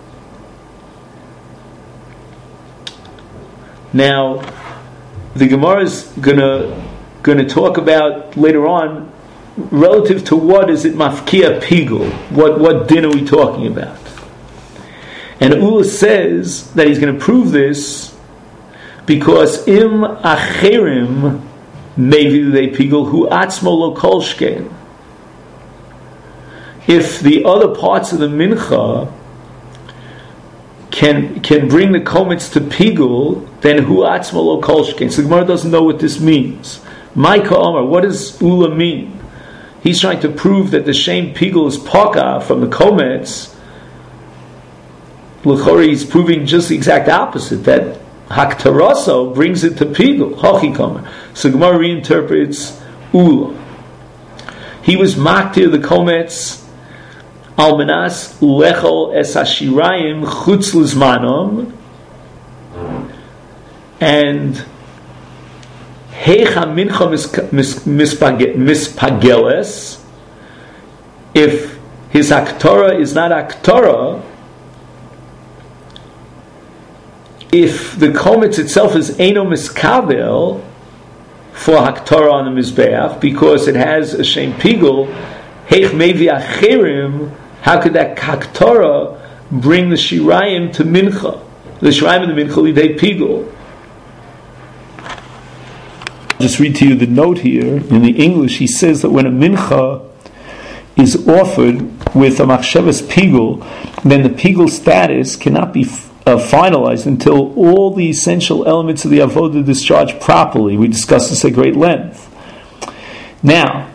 Now, the Gemara is gonna gonna talk about later on relative to what is it mafkia pigul. What what din are we talking about? And Ula says that he's going to prove this because im acherim maybe they pigul hu atzmo lo kol shkein. If the other parts of the mincha can can bring the kometz to pigul, then hu atzmo lo kol shkein. So the Gemara doesn't know what this means. Maika Omar, what does Ula mean? He's trying to prove that the shem pigul is paka from the kometz. L'chori is proving just the exact opposite, that haktaraso brings it to pigul. Hochi Komer. So Gemara reinterprets Ula. He was maktir the kometz almanas lechol es hashirayim chutz lizmanom, and heicha mincha mispageles. If his aktara is not aktara, if the kometz itself is eno miskavel, for Haktorah on the Mizbeach because it has a Shem Pigul. Heich Mevi Acherim, how could that Haktorah bring the Shirayim to Mincha? The Shirayim and the Mincha Lidei Pigul. I'll just read to you the note here. In the English, he says that when a Mincha is offered with a Machshavas Pigul, then the Pigul status cannot be uh, finalized until all the essential elements of the Avodah discharge properly. We discussed this at great length. Now,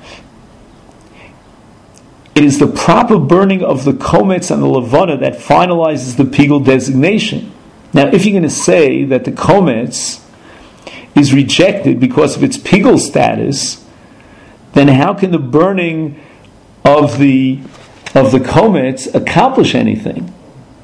it is the proper burning of the Kometz and the Levana that finalizes the Pigul designation. Now, if you're going to say that the Kometz is rejected because of its Pigul status, then how can the burning of the of the Kometz accomplish anything?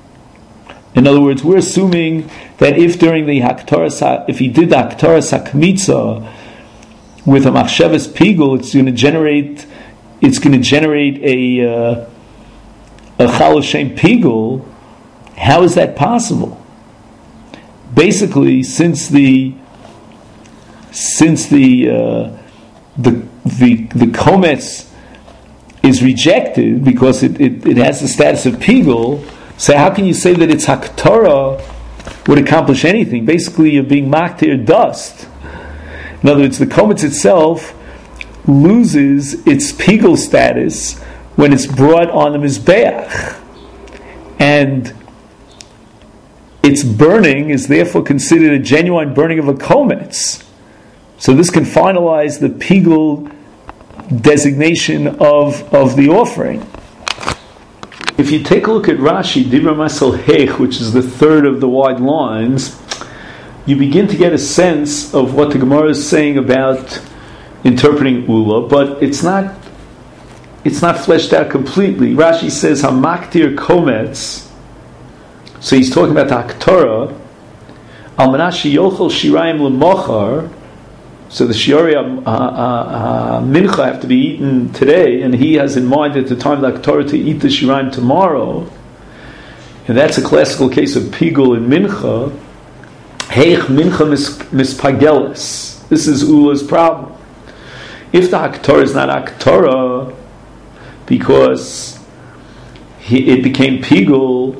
In other words, we're assuming that if during the Haktorah, if he did the Haktorah Sakmitza with a Machshavas Pigul, it's going to generate, it's going to generate a uh, a Chal Shem Pigul. How is that possible? Basically, since the since the uh, the the the Kometz is rejected because it, it, it has the status of Pigul, so how can you say that its Haktorah would accomplish anything? Basically, you're being maktir dust. In other words, the Kometz itself loses its Pigul status when it's brought on the Mizbeach. And its burning is therefore considered a genuine burning of a Kometz. So this can finalize the Pigul designation of, of the offering. If you take a look at Rashi, Dibra Masel Hech, which is the third of the wide lines, you begin to get a sense of what the Gemara is saying about interpreting Ula, but it's not it's not fleshed out completely. Rashi says Hamaktir Kometz, so he's talking about the Haktorah, Al Manashi Yochel Shirayim L'mochar, so the Shiori uh, uh, uh, Mincha have to be eaten today, and he has in mind at the time of the Haktorah to eat the Shirayim tomorrow, and that's a classical case of Pigul and Mincha. Heich Mincha Mispagelis. This is Ula's problem. If the Haktorah is not Haktorah because he, it became Pigul,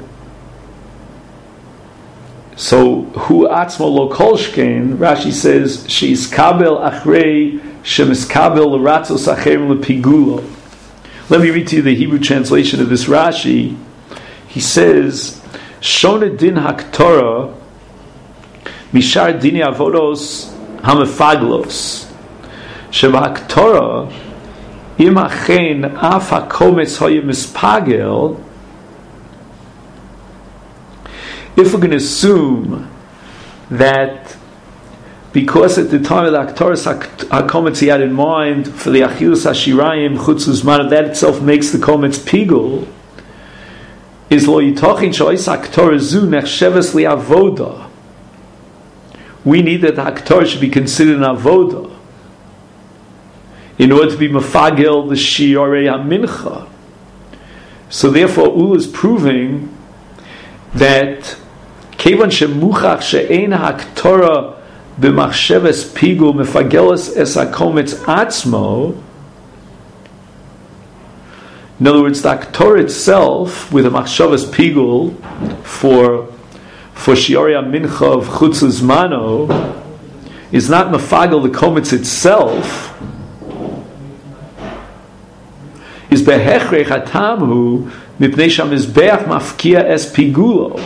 so hu atzmo lo kolshkein, Rashi says she's kabel achrei shemis kabel l'ratzos acherim lepigulo. Let me read to you the Hebrew translation of this Rashi. He says shona din haktorah mishar dini avodos hamefaglos sheba haktorah im achein af hakometz hoye mispagel. If we're going to assume that because at the time of the Haktorah HaKometz he had in mind for the Achilus HaShirayim Chutz Uzman, that itself makes the Kometz Pigul, is lo yitochin shois Haktorah zu nechsheves li avoda. We need that the Haktorah should be considered an avoda in order to be mafagel the shiorei hamincha. So therefore Ula is proving that Kevan shemuchach she'ein haktorah b'machsheves pigul mefageles es hakometz atzmo. In other words, the haktorah itself with a machsheves pigul for for shiori mincha of chutz zmano is not mefagel the kometz itself. Is behechrech hatamu mipnei shamizbeach mafkia es pigulo.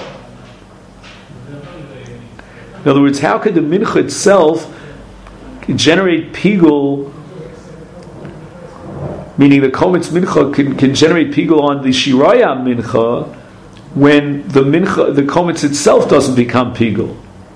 In other words, how could the mincha itself generate pigul, meaning the kometz mincha can, can generate pigul on the shiraya mincha when the mincha, the kometz itself doesn't become pigul?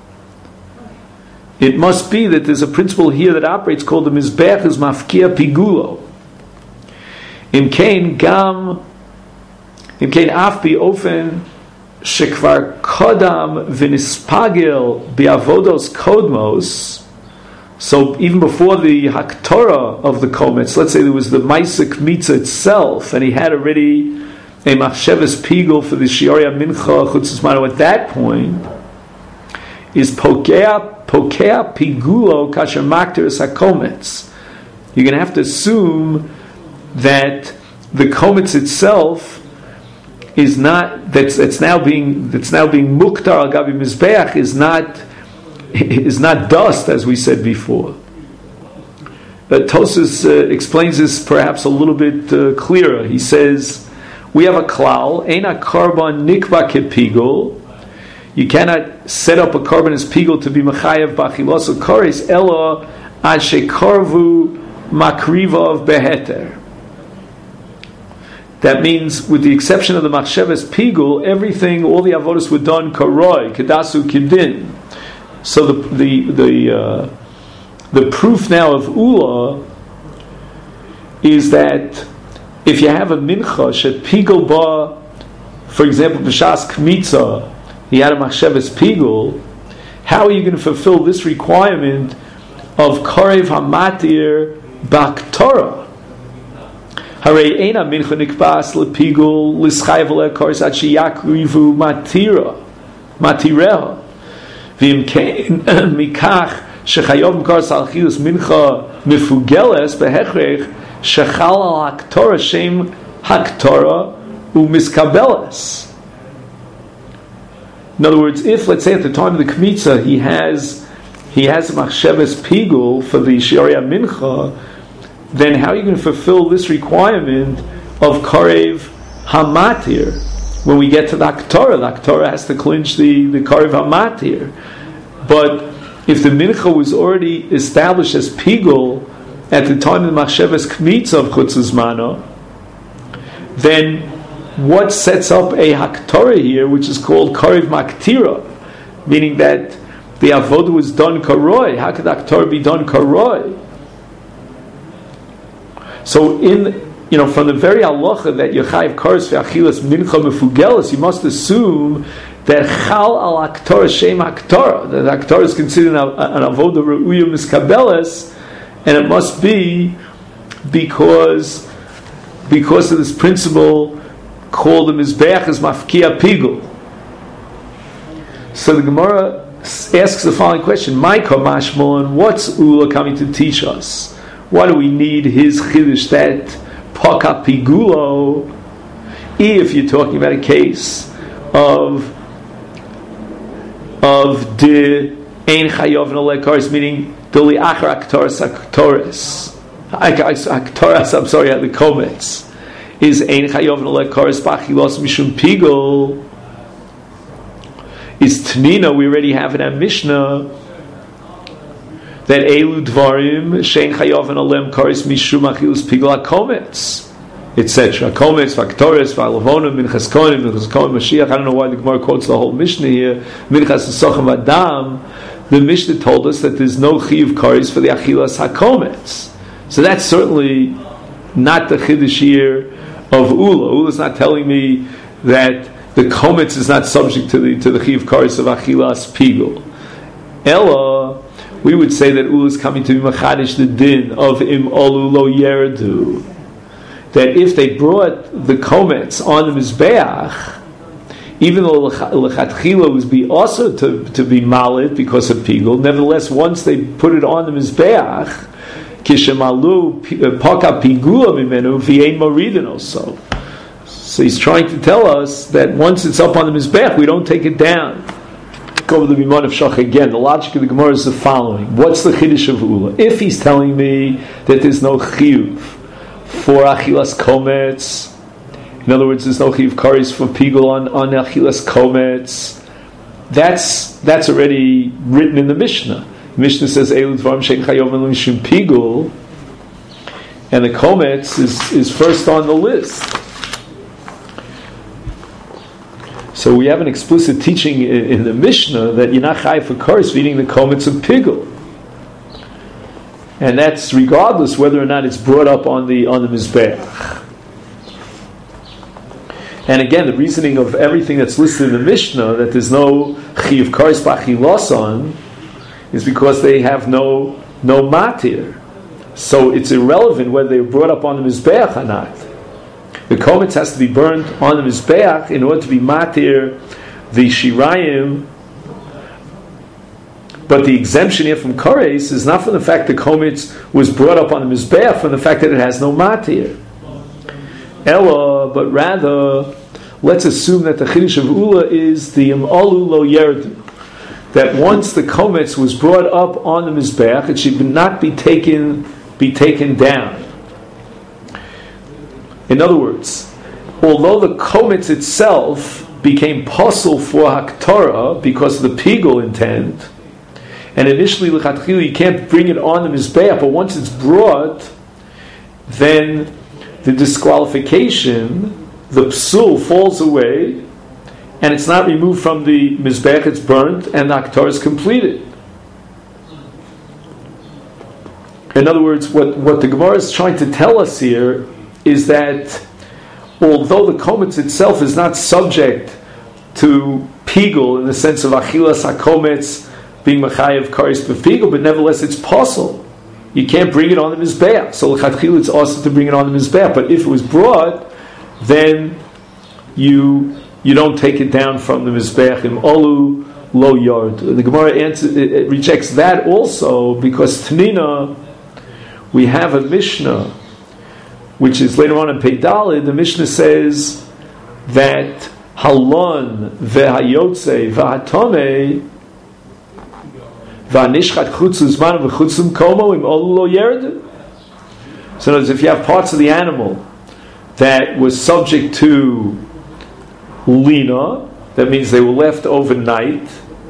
It must be that there's a principle here that operates called the mizbeach is mafkia pigulo. Im kein gam, im kein af bi ofen shekvar kodam v'nispagil biavodos kodmos. So even before the haktorah of the kometz, let's say there was the Maisik Mitzah itself, and he had already a machsheves pigul for the shiorya mincha chutzis mano. At that point, is pogea pokea pigulo kasher maktir sakometz. You're going to have to assume that the kometz itself is not, that's it's now being that's now being muktar al gabi mizbeach is not is not dust, as we said before. But Tosfos uh, explains this perhaps a little bit uh, clearer. He says, we have a klal, eina karban nikba kepigul. You cannot set up a carbon as pigul to be mechayev b'achilos u'kares elo ad shekarvu makrivav beheter. That means, with the exception of the machshavas pigul, everything, all the avodas were done karoi, kedasu kidin. So the the the uh, the proof now of ula is that if you have a mincha shet pigul ba, for example, b'shas kmitza, he had a machshavas pigul. How are you going to fulfill this requirement of karev hamatir b'aktorah? Harei eina mincha nikbas lepigul l'schayv le'kars ad sheyakrivu matira matireha v'im kein mikach shechayov mkars al chilus mincha mifugeles behechrech shechal al haktorah shem haktorah u'miskabeles. In other words, if, let's say, at the time of the kmitza he has he has machshavas pigul for the shiuria mincha, then how are you going to fulfill this requirement of karev hamatir when we get to the aktorah? The aktorah has to clinch the, the karev hamatir. But if the mincha was already established as pigul at the time of the machshavas kmitza of chutz zmano, then what sets up a haktorah here, which is called karev maktira, meaning that the avodah was done karoi? How could the haktorah be done karoi? So, in you know, from the very halacha that Yechayev Kares ve'achilas mincha mefugelis, you must assume that chal al aktorah shem aktorah, that aktorah is considered an, an avodah re'uya miskabeles, and it must be because because of this principle called the mizbeach as mafkia pigul. So the Gemara asks the following question: Maika mashmon, what's Ula coming to teach us? Why do we need his chiddush that paka pigulo? If you're talking about a case of of de ein chayov nolekars, meaning doli achar aktoras aktoras aktoras. I'm sorry, at the komets is ein chayov nolekars bachilos mishum pigul. Is tnina? We already have in our Mishnah that elu dvarim shein chayav and alem karis mishum achilus pigul hakomets, et cetera. Komets, factores, v'alavonim, minchas konim, minchas konim, Mashiach. I don't know why the Gemara quotes the whole Mishnah here. Minchas esochem adam. The Mishnah told us that there's no chiyuv karis for the achilas hakomets. So that's certainly not the chiddush here of Ula. Ula is not telling me that the komets is not subject to the to the chiyuv karis of achilas pigul. Ella, we would say that Ula is coming to be machadish the din of im olu lo yerdu. That if they brought the komets on the mizbeach, even though lechatchila was be also to, to be malid because of pigul, nevertheless, once they put it on the mizbeach, kishemalu paka pigula mimenu v'yein moridin also. So he's trying to tell us that once it's up on the mizbeach, we don't take it down. Go over the Miman of Shach again. The logic of the Gemara is the following: what's the chiddush of Ula? If he's telling me that there's no chiyuv for achilas komets, in other words, there's no chiyuv karis for pigul on on achilas komets, that's that's already written in the Mishnah. The Mishnah says elu dvarim shein chayov mishum pigul, and the komets is is first on the list. So we have an explicit teaching in, in the Mishnah that you're not chayav for karis for eating the komets of pigul, and that's regardless whether or not it's brought up on the on the mizbeach. And again, the reasoning of everything that's listed in the Mishnah that there's no chiyuv karis b'achilos on is because they have no no matir. So it's irrelevant whether they were brought up on the mizbeach or not. The komets has to be burned on the mizbeach in order to be matir the shirayim But the exemption here from Kares is not from the fact that Kometz was brought up on the Mizbeach, from the fact that it has no matir. Ella, but rather, let's assume that the Chiddush of Ula is the Im'alu lo yerdu. That once the Kometz was brought up on the Mizbeach, it should not be taken, be taken down. In other words, although the Kometz itself became possible for Haktorah because of the Pigul intent, and initially l'chatchila you can't bring it on the Mizbeach, but once it's brought, then the disqualification, the psul, falls away, and it's not removed from the Mizbeach, it's burnt, and the Haktorah is completed. In other words, what, what the Gemara is trying to tell us here is that although the Kometz itself is not subject to Pigul in the sense of Achilas HaKometz being Machayev Kares B'Pigul, but nevertheless it's possible. You can't bring it on the Mizbeach. So l'chatchila it's also to bring it on the Mizbeach. But if it was brought, then you you don't take it down from the Mizbeach. Im Olu Lo Yard. The Gemara answer, it, it rejects that also because Tanina, we have a Mishnah, which is later on in Pei Daled. The Mishnah says that Halon ve'hayotze ve'hatome v'anishchat chutzu zman v'chutzum komo im olu lo yerd. So in other words, if you have parts of the animal that was subject to lina, that means they were left overnight,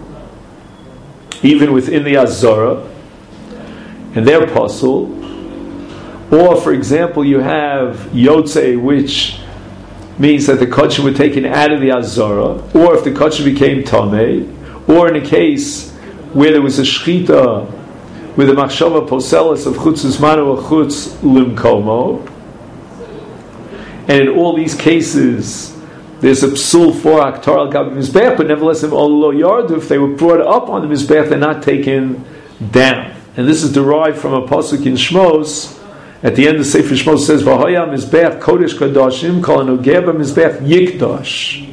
even within the Azara, and they're puzzle. Or, for example, you have Yotze, which means that the kachim were taken out of the Azara, or if the kachim became Tameh, or in a case where there was a Shchita with a Machshava Poselis of Chutz Zmanu or Chutz Limkomo, and in all these cases there's a psul for Haktar al Gabi Mizbeach, but nevertheless, if Lo Yardu, if they were brought up on the Mizbeach, they're not taken down. And this is derived from a pasuk in Shmos. At the end of Sefer Shmos says, "V'hoya Mizbeach Kodesh Kadashim Kol Hanogeh B'Mizbeach Yikdash."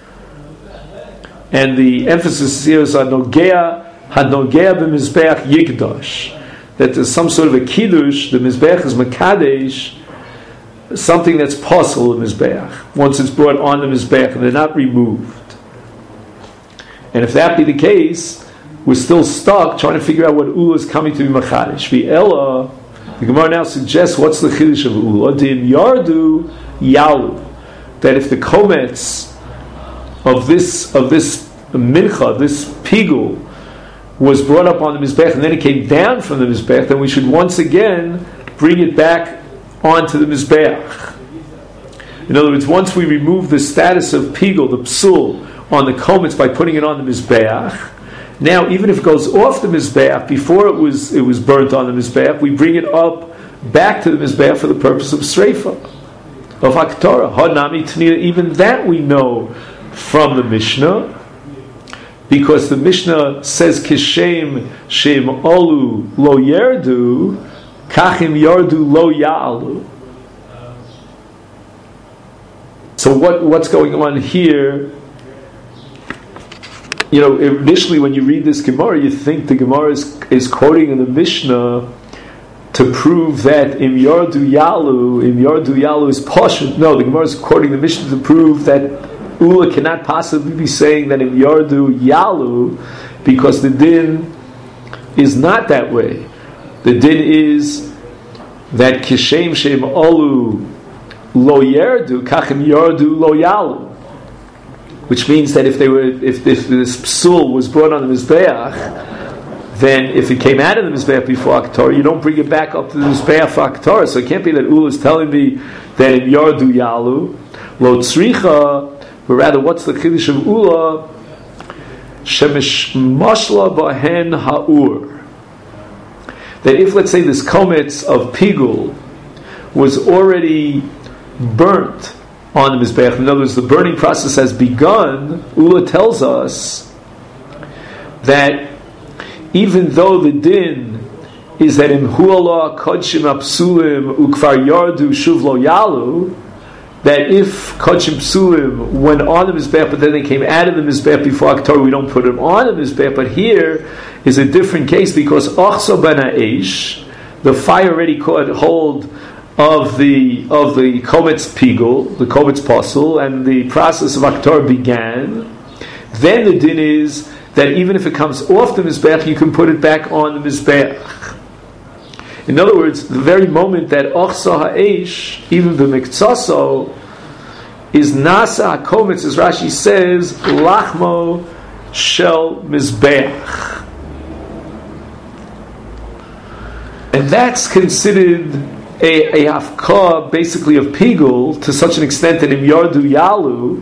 And the emphasis here is on Nogea Hanogeh B'Mizbeach Yikdash. That there's some sort of a kiddush. The Mizbeach is Makadesh, something that's possible in Mizbeach once it's brought on the Mizbeach and they're not removed. And if that be the case, we're still stuck trying to figure out what Ula is coming to be Machadish. V'Ela, the Gemara now suggests what's the Chiddush of Ula? Din Yardu Yalu. That if the Kometz of this of this Mincha, this Pigul, was brought up on the Mizbech and then it came down from the Mizbech, then we should once again bring it back onto the Mizbech. In other words, once we remove the status of Pigul, the Psul, on the Kometz by putting it on the Mizbech, now, even if it goes off the Mizbeach, before it was it was burnt on the Mizbeach, we bring it up back to the Mizbeach for the purpose of Sreifa, of Haktorah. Hanami Tanina, even that we know from the Mishnah, because the Mishnah says, Kishem Shem Olu Lo Yerdu, Kachim Yardu Lo Ya'alu. So what, what's going on here? You know, initially when you read this Gemara, you think the Gemara is, is quoting in the Mishnah to prove that Im Yardu Yalu, Im Yardu Yalu is Pashut. No, the Gemara is quoting the Mishnah to prove that Ula cannot possibly be saying that Im Yardu Yalu, because the din is not that way. The din is that Kishem Shem Olu Lo Yerdu, Kachim Yardu Lo Yalu. Which means that if they were, if, if this psul was brought on the Mizbeach, then if it came out of the Mizbeach before Haktorah, you don't bring it back up to the Mizbeach for Haktorah. So it can't be that Ula is telling me that in Yardu Yalu, Lo Tzricha, but rather what's the Chiddush of Ula? Shemish Mashla Bahen Ha'ur. That if, let's say, this Kometz of Pigul was already burnt on the Mizbeach, in other words, the burning process has begun, Ula tells us that even though the din is that in Huala Kodshim Apsulim Ukvar Yardu Shuv Lo Yalu, that if Kodshim Psulim went on the Mizbech, but then they came out of the Mizbech before Aktar, we don't put them on the Mizbech. But here is a different case because Ochso Ben Ha'esh, the fire already caught hold of the of the Kometz Pigul, the Kometz Pasul, and the process of Aktar began. Then the din is that even if it comes off the Mizbech, you can put it back on the Mizbech. In other words, the very moment that Ochsa Ha'esh, even the Miktsasa, is Nasa HaKometz, as Rashi says, Lachmo Shel Mizbeach. And that's considered a, a hafka, basically of Pigul, to such an extent that Im Yardu Yalu.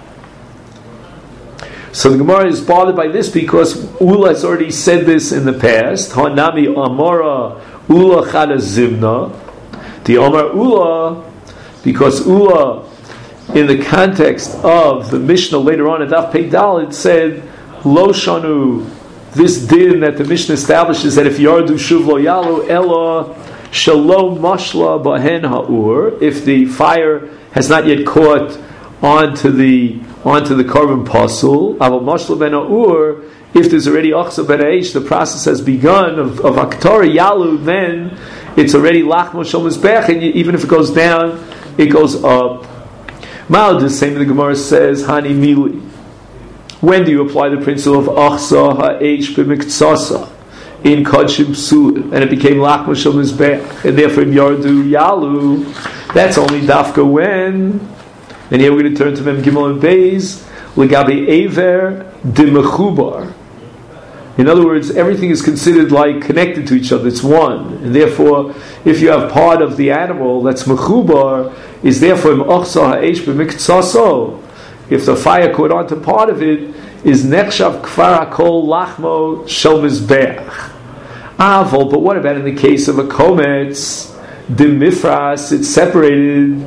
So the Gemara is bothered by this because Ula has already said this in the past. Hanami Amora Ula Chada Zimna. The Omar Ula, because Ula, in the context of the Mishnah later on at Daf Pei Dalet, said Lo Shanu, this din that the Mishnah establishes that if Yardu Shuv Lo Yalu Ella Shalom Mashla Bahen Ha'ur, if the fire has not yet caught onto the onto the Korban Pasul, Aval Mashla Ben Ha'ur, if there's already Ochsa Ben Ha'esh, the process has begun of, of Aktar Yalu, then it's already Lachmo Shel Mizbech, and even if it goes down, it goes up. Ma'al, the same the Gemara says, Hani Mili. When do you apply the principle of Ochsa Ha'esh B'Miktsasa in Kodshim Psulim, and it became Lachmo Shel Mizbech, and therefore in Yardu Yalu? That's only Dafka when. And here we're going to turn to Mem Gimel and Beis, Legabi Ever de Mechubar. In other words, everything is considered like connected to each other. It's one, and therefore, if you have part of the animal that's mechubar, is therefore Ochsa Ha'esh B'Miktsasa. If the fire caught onto part of it, is Nechshav Kfar HaKol Lachmo Shel Mizbeach. Avol, but what about in the case of a kometz, the mifras, it's separated,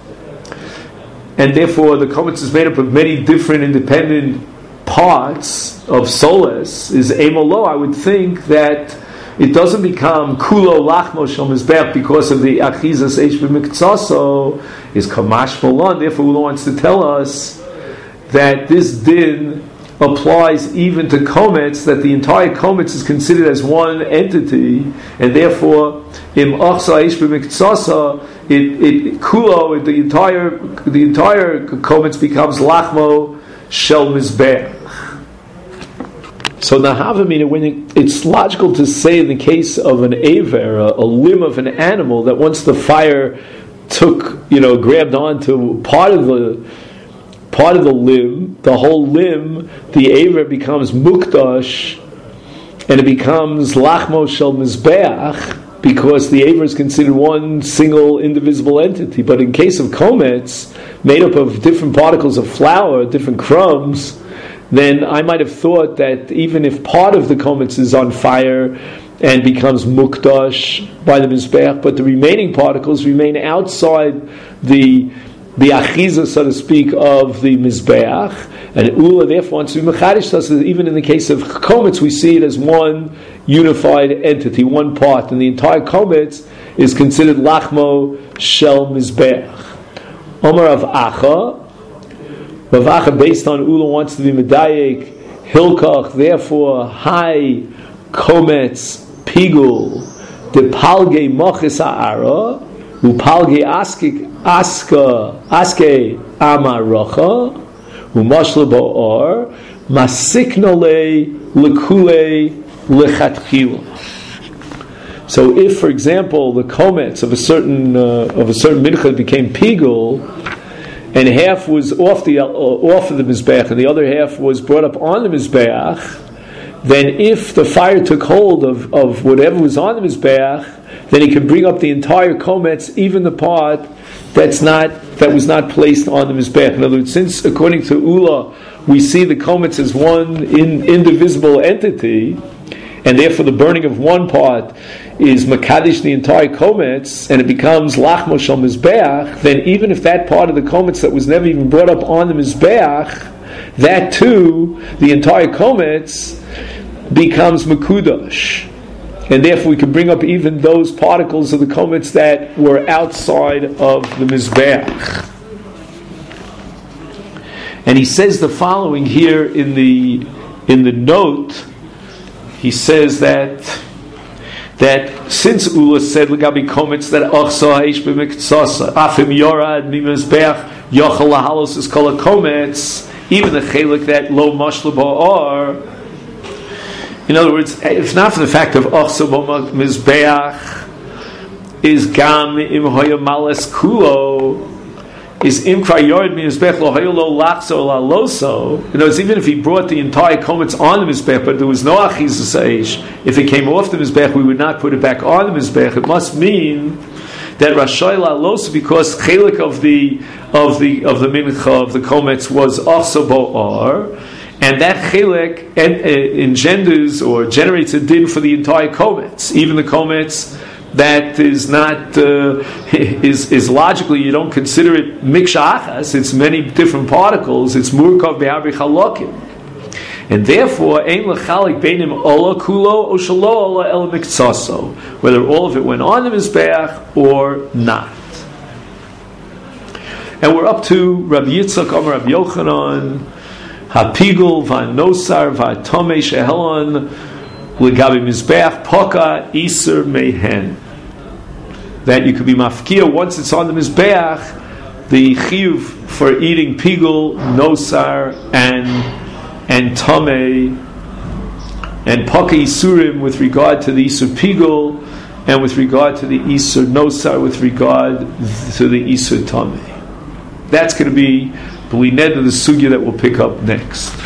and therefore the kometz is made up of many different independent parts of solas, is emolo, I would think that it doesn't become kulo lachmo shel mizbeach because of the achizas eish b'miktsasa, is kamash malon. Therefore, Ula wants to tell us that this din applies even to kometz, that the entire kometz is considered as one entity, and therefore im achsa eish b'miktsasa, it it kulo, the entire the entire kometz becomes lachmo shel mizbeach. So Nahavamina, when it, it's logical to say in the case of an aver, a, a limb of an animal, that once the fire took, you know, grabbed onto part of the part of the limb, the whole limb, the aver becomes mukdash, and it becomes lachmo shel mizbeach, because the aver is considered one single indivisible entity. But in case of kometz, made up of different particles of flour, different crumbs, then I might have thought that even if part of the kometz is on fire and becomes mukdash by the mizbeach, but the remaining particles remain outside the the achiza, so to speak, of the mizbeach, and Ula therefore wants to be mechadish us that even in the case of kometz we see it as one unified entity, one part, and the entire kometz is considered lachmo shel mizbeach. Omar of Acha, Rav Acha, based on Ula wants to be medayek hilkach, therefore high kometz pigul de palge mochis ha'ara u palge aske aska aske amarocha u mashla bo'or masiknole lekule lechatchila. So, if, for example, the kometz of a certain uh, of a certain mincha became pigul, and half was off the uh, off of the mizbeach, and the other half was brought up on the mizbeach, then if the fire took hold of, of whatever was on the mizbeach, then he could bring up the entire kometz, even the part that's not that was not placed on the mizbeach. In other words, since according to Ula we see the kometz as one in, indivisible entity, and therefore the burning of one part is makadish the entire kometz, and it becomes lachmo shel mizbeach, then even if that part of the kometz that was never even brought up on the mizbeach, that too, the entire kometz becomes mekudash, and therefore we can bring up even those particles of the kometz that were outside of the mizbeach. And he says the following here in the in the note. He says that that since Ula said L'gabi Kometz that Ochsa Haish B'Miktsasa Afim Yorad Mimizbeach Yochel Lahalos is Kol Kometz, even the Chelik that Lo Mashla Ba'ar. In other words, if not for the fact of Ochsa B'Mizbeach is Gam Im Hoya Males Kulo, is Imkra Yored Mizbech Lo Hoya Lo Lachso La Loso. In other words, even if he brought the entire Kometz on the Mizbech, but there was no Achizas Aish, if it came off the Mizbech, we would not put it back on the Mizbech. It must mean that Rashay La Loso, because Chelik of the of the of the Mincha of the Kometz was Ochsa Bo'ar, and that Chelik en, uh, engenders or generates a din for the entire Kometz, even the Kometz that is not uh, is is logically, you don't consider it miksha achas. It's many different particles. It's murkav be'arbi chalokim, and therefore ein lechalik beinim ola kulo o shalo ola el miktsaso, whether all of it went on the mizbeach or not. And we're up to Rabbi Yitzchak Amar Rabbi Yochanan hapigul v'anosar v'atomei shehelon l'gabi mizbeach poka iser mehen. That you could be mafkia once it's on the mizbeach, the chiyuv for eating pigul, nosar, and and tamei, and poka isurim with regard to the isur pigul, and with regard to the isur nosar with regard to the isur tamei. That's going to be the lined of the sugya that we'll pick up next.